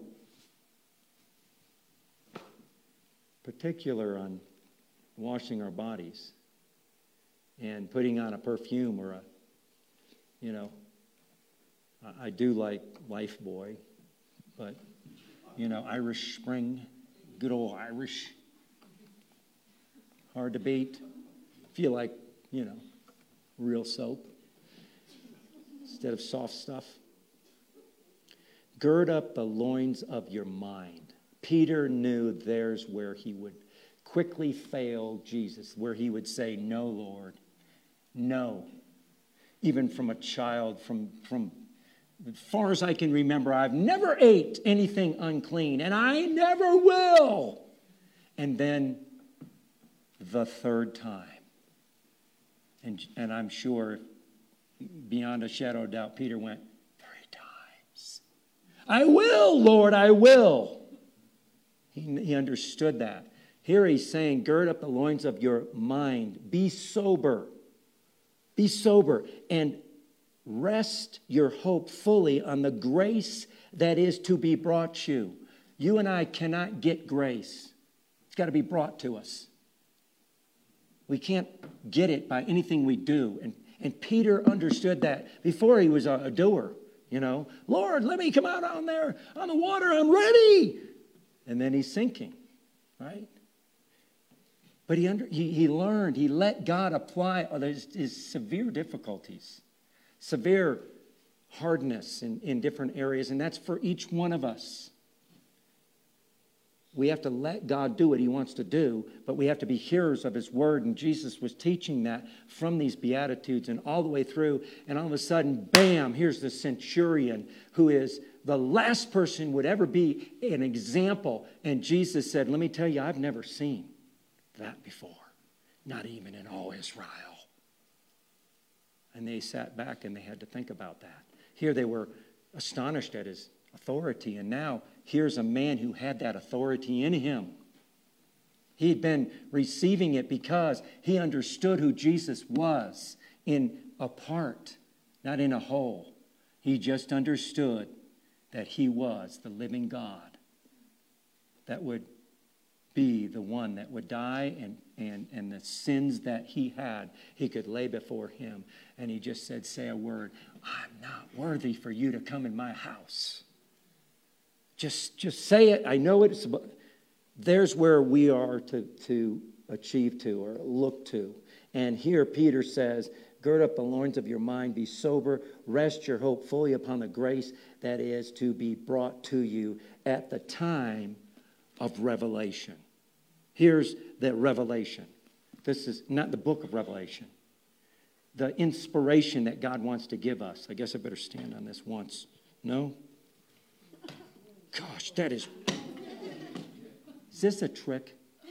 particular on washing our bodies and putting on a perfume or I do like Lifebuoy, but, Irish Spring, good old Irish, hard to beat. Feel like, real soap instead of soft stuff. Gird up the loins of your mind. Peter knew there's where he would quickly fail Jesus, where he would say, no, Lord, no. Even from a child, from as far as I can remember, I've never ate anything unclean, and I never will. And then the third time. And I'm sure, beyond a shadow of doubt, Peter went, 3 times. I will, Lord, I will. He understood that. Here he's saying, gird up the loins of your mind. Be sober. Be sober. And rest your hope fully on the grace that is to be brought you. You and I cannot get grace. It's got to be brought to us. We can't get it by anything we do. And Peter understood that before he was a doer. You know, Lord, let me come out on there on the water. I'm ready. And then he's sinking, right? But he learned, he let God apply his severe difficulties, severe hardness in different areas. And that's for each one of us. We have to let God do what he wants to do, but we have to be hearers of his word. And Jesus was teaching that from these Beatitudes and all the way through. And all of a sudden, bam, here's the centurion who is the last person would ever be an example. And Jesus said, let me tell you, I've never seen that before, not even in all Israel. And they sat back and they had to think about that. Here they were astonished at his authority, and now here's a man who had that authority in him. He'd been receiving it because he understood who Jesus was in a part, not in a whole. He just understood that he was the living God that would be the one that would die, and the sins that he had, he could lay before him. And he just said, say a word. I'm not worthy for you to come in my house. Just say it. I know it's. There's where we are to achieve to or look to. And here Peter says, gird up the loins of your mind, be sober, rest your hope fully upon the grace that is to be brought to you at the time of revelation. Here's the revelation. This is not the book of Revelation. The inspiration that God wants to give us. I guess I better stand on this once. No? Gosh, that is... Is this a trick?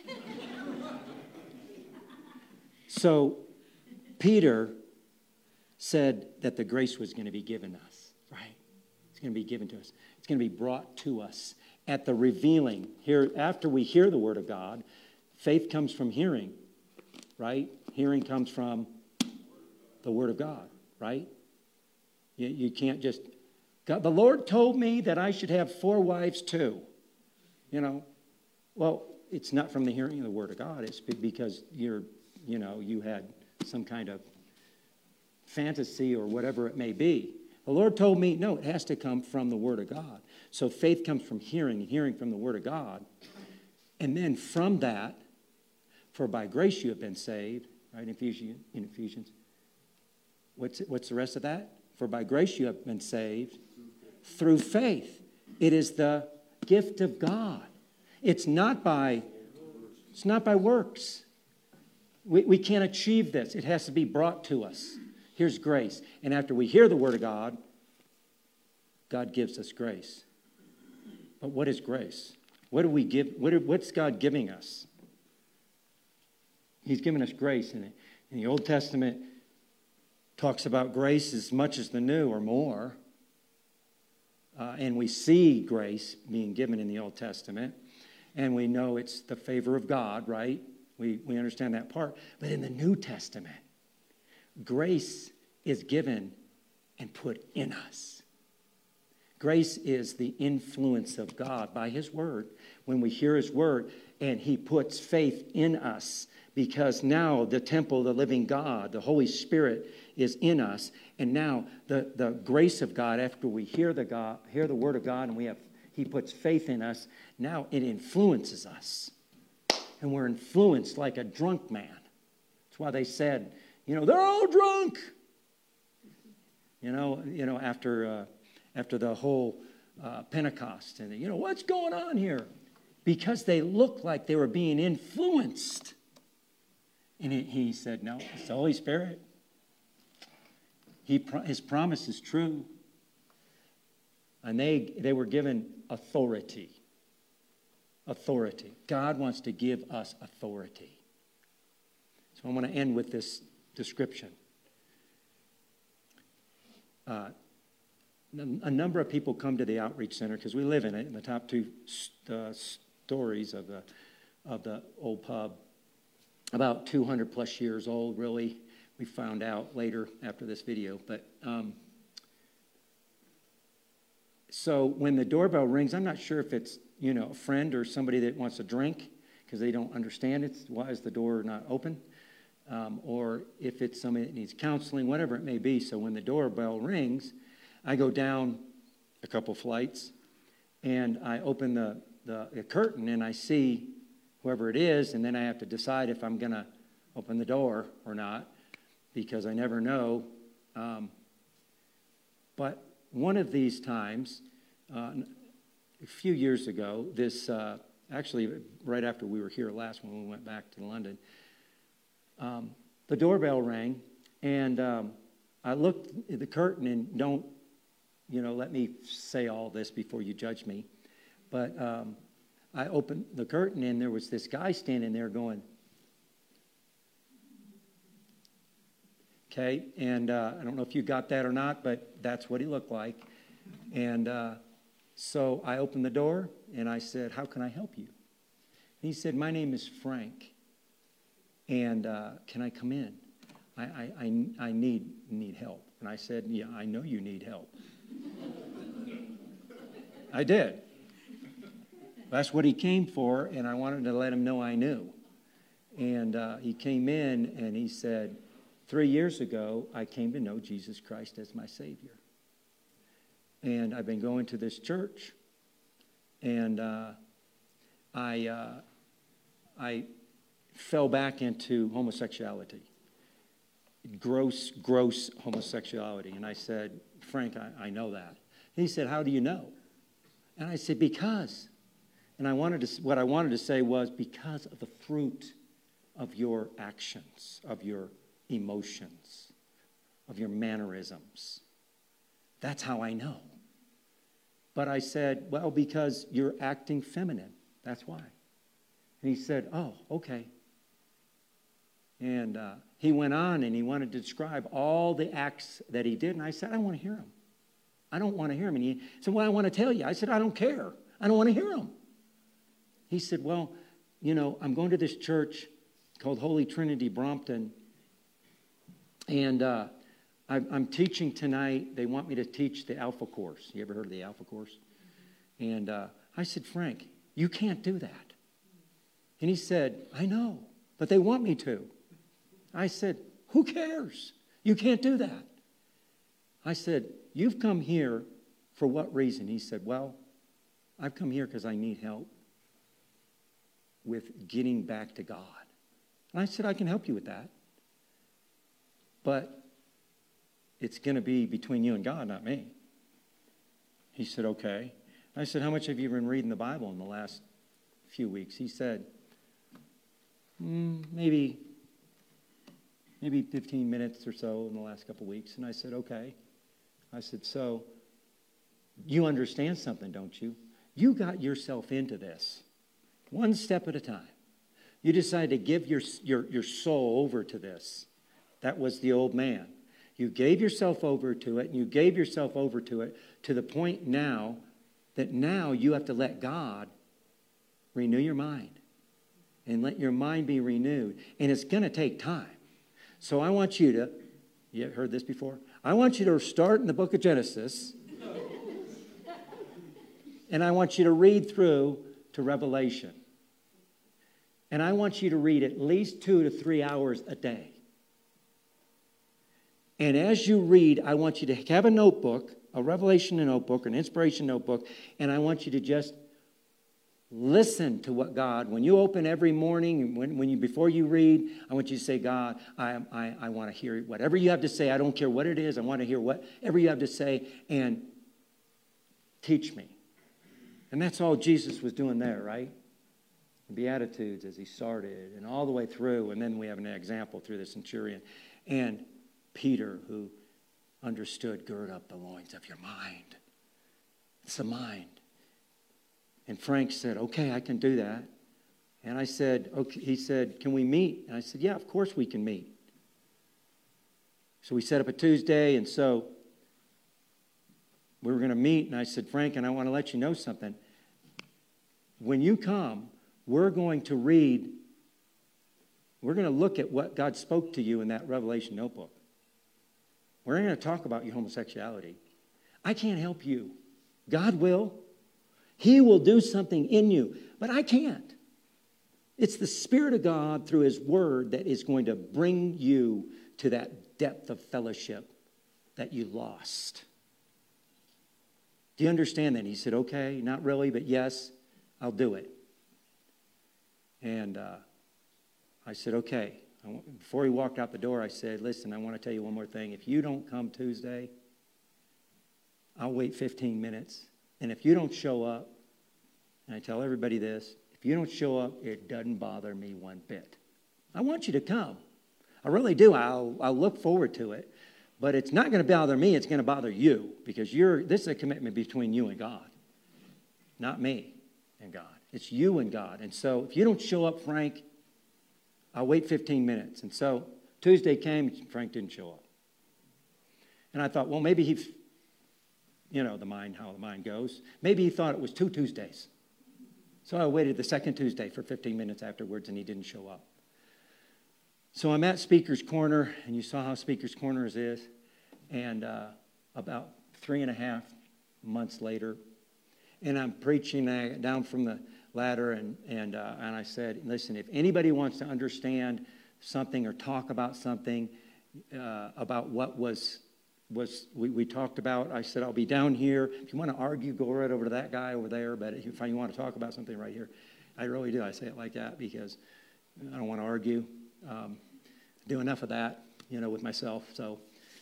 So, Peter said that the grace was going to be given us, right? It's going to be given to us. It's going to be brought to us at the revealing. Here, after we hear the word of God, faith comes from hearing, right? Hearing comes from the word of God, right? You can't just... God, the Lord told me that I should have 4 wives too. You know, well, it's not from the hearing of the word of God. It's because you had some kind of fantasy or whatever it may be. The Lord told me, no, it has to come from the word of God. So faith comes from hearing, and hearing from the word of God. And then from that, for by grace you have been saved, right, in Ephesians. What's the rest of that? For by grace you have been saved through faith. It is the gift of God. It's not by works. We can't achieve this. It has to be brought to us. Here's grace. And after we hear the word of God, God gives us grace. But what is grace? What do we give? What's God giving us? He's given us grace. In the Old Testament, talks about grace as much as the New or more. And we see grace being given in the Old Testament. And we know it's the favor of God, right? We understand that part. But in the New Testament, grace is given and put in us. Grace is the influence of God by his word. When we hear his word and he puts faith in us, because now the temple of the living God, the Holy Spirit, is in us. And now the grace of God, after we hear the word of God and he puts faith in us, now it influences us. And we're influenced like a drunk man. That's why they said, they're all drunk. After the whole Pentecost. And, what's going on here? Because they looked like they were being influenced. And he said, no, it's the Holy Spirit. His promise is true. And they were given authority. Authority. God wants to give us authority. So I want to end with this description. A number of people come to the outreach center because we live in it, in the top 2 stories of the old pub. About 200 plus years old, really. We found out later after this video, but So when the doorbell rings, I'm not sure if it's, a friend or somebody that wants a drink because they don't understand it. Why is the door not open? Or if it's somebody that needs counseling, whatever it may be. So when the doorbell rings, I go down a couple flights and I open the curtain and I see whoever it is, and then I have to decide if I'm going to open the door or not because I never know. But one of these times, a few years ago, actually right after we were here last when we went back to London, the doorbell rang, and I looked at the curtain, and don't, let me say all this before you judge me, but I opened the curtain, and there was this guy standing there going, okay, and I don't know if you got that or not, but that's what he looked like. And so I opened the door, and I said, how can I help you? And he said, my name is Frank, and can I come in? I need help. And I said, yeah, I know you need help. I did. That's what he came for, and I wanted to let him know I knew. And he came in, and he said, 3 years ago, I came to know Jesus Christ as my Savior. And I've been going to this church, and I fell back into homosexuality, gross homosexuality. And I said, Frank, I know that. And he said, how do you know? And I said, because. And what I wanted to say was because of the fruit of your actions, of your emotions, of your mannerisms. That's how I know. But I said, well, because you're acting feminine. That's why. And he said, oh, okay. And he went on and he wanted to describe all the acts that he did. And I said, I don't want to hear him. I don't want to hear him. And he said, well, I want to tell you. I said, I don't care. I don't want to hear him. He said, well, I'm going to this church called Holy Trinity Brompton. And I'm teaching tonight. They want me to teach the Alpha course. You ever heard of the Alpha course? And I said, Frank, you can't do that. And he said, I know, but they want me to. I said, who cares? You can't do that. I said, you've come here for what reason? He said, well, I've come here because I need help with getting back to God. And I said, I can help you with that. But it's going to be between you and God, not me. He said, okay. I said, how much have you been reading the Bible in the last few weeks? He said, maybe 15 minutes or so in the last couple of weeks. And I said, okay. I said, so you understand something, don't you? You got yourself into this one step at a time. You decided to give your soul over to this. That was the old man. You gave yourself over to it, and you gave yourself over to it to the point now that now you have to let God renew your mind and let your mind be renewed. And it's going to take time. So I want you to, you heard this before? I want you to start in the book of Genesis, and I want you to read through to Revelation. And I want you to read at least 2 to 3 hours a day. And as you read, I want you to have a notebook, a revelation notebook, an inspiration notebook, and I want you to just listen to what God, when you open every morning, before you read, I want you to say, God, I want to hear whatever you have to say. I don't care what it is. I want to hear whatever you have to say, and teach me. And that's all Jesus was doing there, right? The Beatitudes as he started, and all the way through, and then we have an example through the centurion. And Peter, who understood, gird up the loins of your mind. It's the mind. And Frank said, okay, I can do that. And I said, okay. He said, can we meet? And I said, yeah, of course we can meet. So we set up a Tuesday, and so we were going to meet. And I said, Frank, and I want to let you know something. When you come, we're going to look at what God spoke to you in that Revelation notebook. We're going to talk about your homosexuality. I can't help you. God will. He will do something in you, but I can't. It's the Spirit of God through His Word that is going to bring you to that depth of fellowship that you lost. Do you understand that? He said, okay, not really, but yes, I'll do it. And I said, okay. Before he walked out the door, I said, listen, I want to tell you one more thing. If you don't come Tuesday, I'll wait 15 minutes. And if you don't show up, and I tell everybody this, if you don't show up, it doesn't bother me one bit. I want you to come. I really do. I'll look forward to it. But it's not going to bother me. It's going to bother you because this is a commitment between you and God, not me and God. It's you and God. And so if you don't show up, Frank, I'll wait 15 minutes. And so Tuesday came, Frank didn't show up. And I thought, well, maybe how the mind goes. Maybe he thought it was 2 Tuesdays. So I waited the second Tuesday for 15 minutes afterwards, and he didn't show up. So I'm at Speaker's Corner, and you saw how Speaker's Corners is. And about 3.5 months later, and I'm preaching down from the ladder, and I said, listen, if anybody wants to understand something or talk about something, about what we talked about, I said, I'll be down here. If you want to argue, go right over to that guy over there. But if you want to talk about something right here, I really do. I say it like that because I don't want to argue. Do enough of that, with myself. So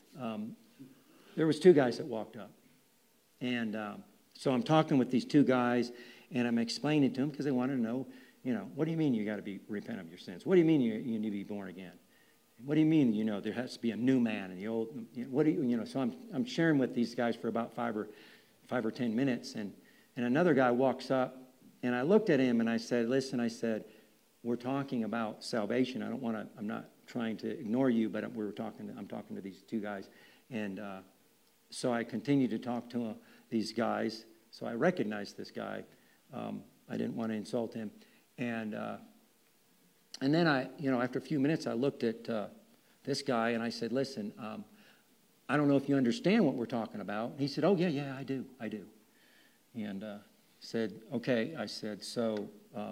there was 2 guys that walked up. And so I'm talking with these 2 guys, and I'm explaining to them because they wanted to know, what do you mean you got to repent of your sins? What do you mean you need to be born again? What do you mean, there has to be a new man and the old, what do you, so I'm sharing with these guys for about 5 or 10 minutes, and another guy walks up, and I looked at him, and I said, listen, we're talking about salvation. I'm not trying to ignore you, but I'm talking to these 2 guys, and so I continued to talk to these guys, so I recognized this guy. I didn't want to insult him, and then after a few minutes, I looked at this guy, and I said, listen, I don't know if you understand what we're talking about. He said, oh, yeah, I do. And said, okay. I said, so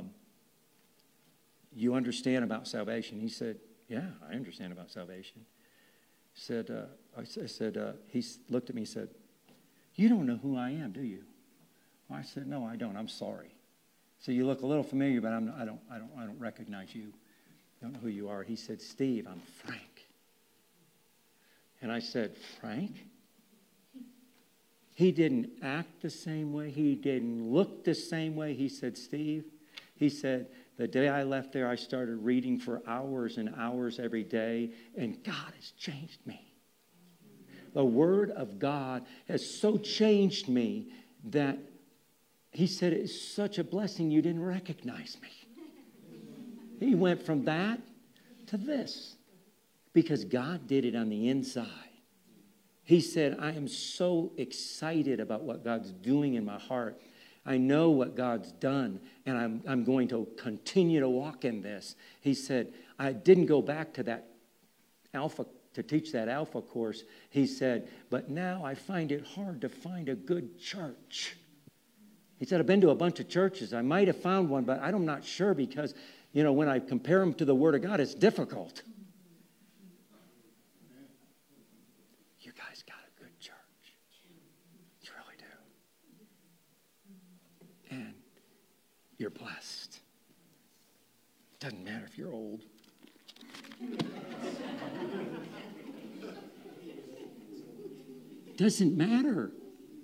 you understand about salvation? He said, yeah, I understand about salvation. He looked at me and said, you don't know who I am, do you? I said, no, I don't. I'm sorry. So you look a little familiar, but I don't recognize you. I don't know who you are. He said, Steve, I'm Frank. And I said, Frank? He didn't act the same way. He didn't look the same way. He said, Steve, he said, the day I left there, I started reading for hours and hours every day, and God has changed me. The Word of God has so changed me that he said, it's such a blessing you didn't recognize me. He went from that to this because God did it on the inside. He said, I am so excited about what God's doing in my heart. I know what God's done, and I'm going to continue to walk in this. He said, I didn't go back to that to teach that Alpha course. He said, but now I find it hard to find a good church. He said, I've been to a bunch of churches. I might have found one, but I'm not sure because, when I compare them to the Word of God, it's difficult. You guys got a good church. You really do. And you're blessed. Doesn't matter if you're old. Doesn't matter.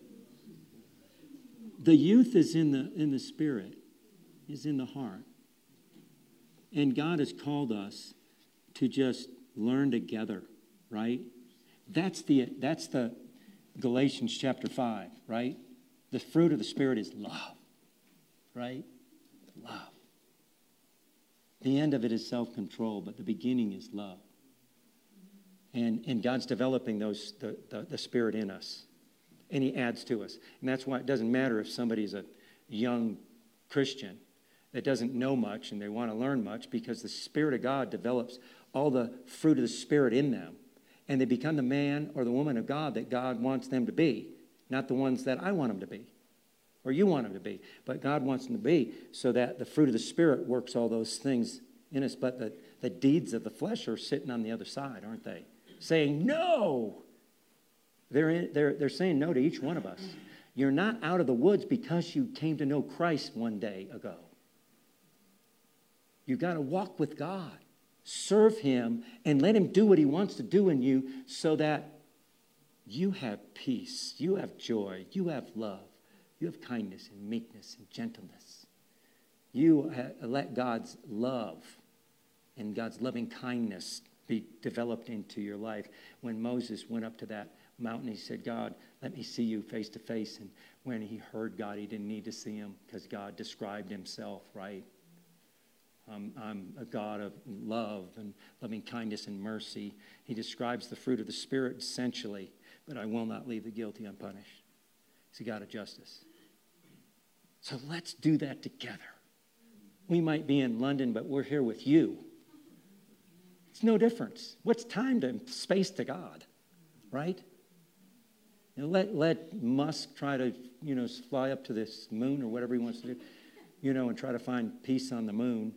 The youth is in the spirit, is in the heart. And God has called us to just learn together, right? That's the Galatians chapter 5, right? The fruit of the Spirit is love, right? Love. The end of it is self-control, but the beginning is love. And God's developing the Spirit in us. And He adds to us. And that's why it doesn't matter if somebody's a young Christian that doesn't know much and they want to learn much, because the Spirit of God develops all the fruit of the Spirit in them. And they become the man or the woman of God that God wants them to be, not the ones that I want them to be. or you want them to be. But God wants them to be so that the fruit of the Spirit works all those things in us. But the deeds of the flesh are sitting on the other side, aren't they? Saying no. They're saying no to each one of us. You're not out of the woods because you came to know Christ one day ago. You've got to walk with God. Serve Him and let Him do what He wants to do in you so that you have peace, you have joy, you have love, you have kindness and meekness and gentleness. You let God's love and God's loving kindness be developed into your life. When Moses went up to that mountain, he said, God, let me see you face to face. And when he heard God, he didn't need to see him because God described himself, right? I'm a God of love and loving kindness and mercy. He describes the fruit of the Spirit essentially, but I will not leave the guilty unpunished. He's a God of justice. So let's do that together. We might be in London, but we're here with you. It's no difference. What's time to space to God, right? You know, let Musk try to, fly up to this moon or whatever he wants to do, and try to find peace on the moon,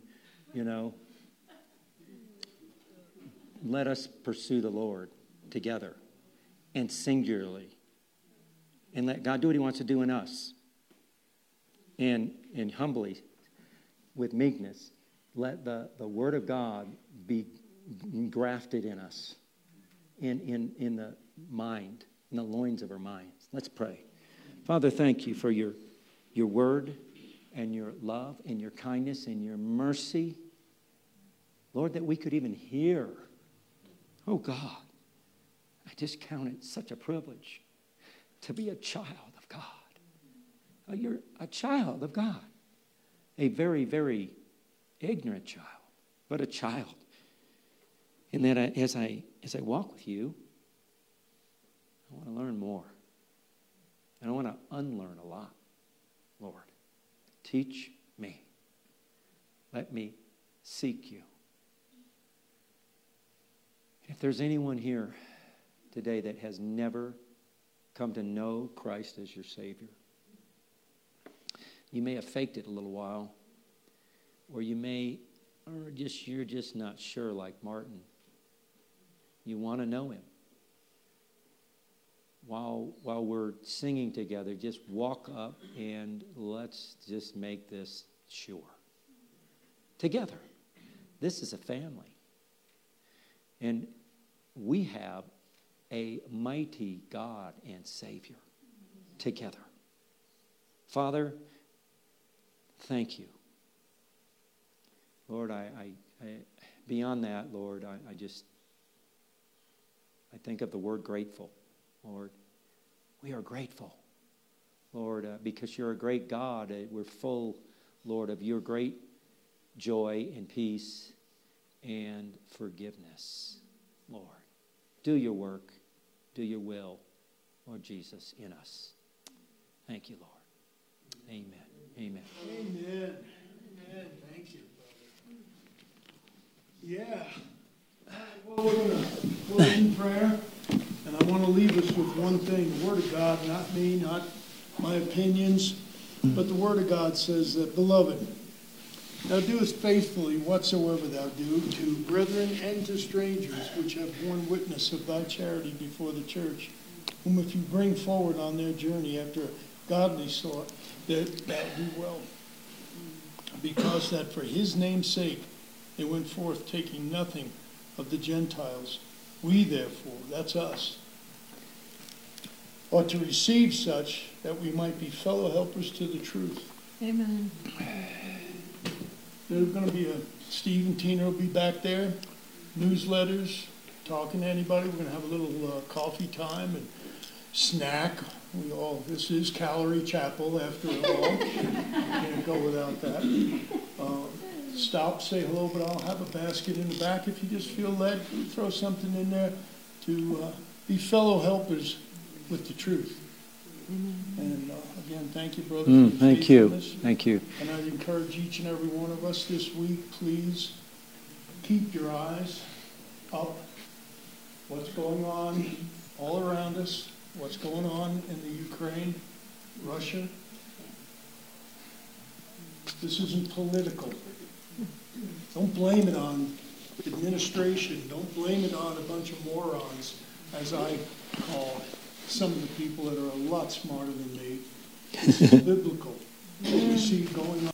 Let us pursue the Lord together and singularly. And let God do what He wants to do in us. And humbly, with meekness, let the Word of God be grafted in us, in the mind, in the loins of our minds. Let's pray. Father, thank you for your Word and your love and your kindness and your mercy. Lord, that we could even hear. Oh, God, I just count it such a privilege to be a child of God. You're a child of God. A very, very ignorant child, but a child. And that as I walk with you, I want to learn more. And I want to unlearn a lot, Lord. Teach me. Let me seek you. If there's anyone here today that has never come to know Christ as your Savior, you may have faked it a little while, or you're just not sure like Martin. You want to know Him. While we're singing together, just walk up and let's just make this sure. Together. This is a family. And we have a mighty God and Savior together. Father, thank you. Lord, I beyond that, Lord, I think of the word grateful. Lord, we are grateful, Lord, because you're a great God. We're full, Lord, of your great joy and peace and forgiveness, Lord. Do your work, do your will, Lord Jesus, in us. Thank you, Lord. Amen. Amen. Amen. Amen. Thank you, brother. Yeah. Well, we're going to close in prayer. And I want to leave us with one thing. The Word of God, not me, not my opinions, but the Word of God says that, Beloved, thou doest faithfully whatsoever thou do to brethren and to strangers which have borne witness of thy charity before the church, whom if you bring forward on their journey after godly sort, that thou do well. Because that for his name's sake they went forth taking nothing of the Gentiles. We therefore, that's us, ought to receive such that we might be fellow helpers to the truth. Amen. There's going to be Steve and Tina will be back there, newsletters, talking to anybody. We're going to have a little coffee time and snack. This is Calorie Chapel after all. Can't go without that. Stop, say hello, but I'll have a basket in the back if you just feel led. Throw something in there to be fellow helpers with the truth. And again, thank you, brother. Thank you. Thank you. And I'd encourage each and every one of us this week, please keep your eyes up. What's going on all around us? What's going on in the Ukraine, Russia? This isn't political. Don't blame it on administration. Don't blame it on a bunch of morons, as I call some of the people that are a lot smarter than me. This is biblical. What we see going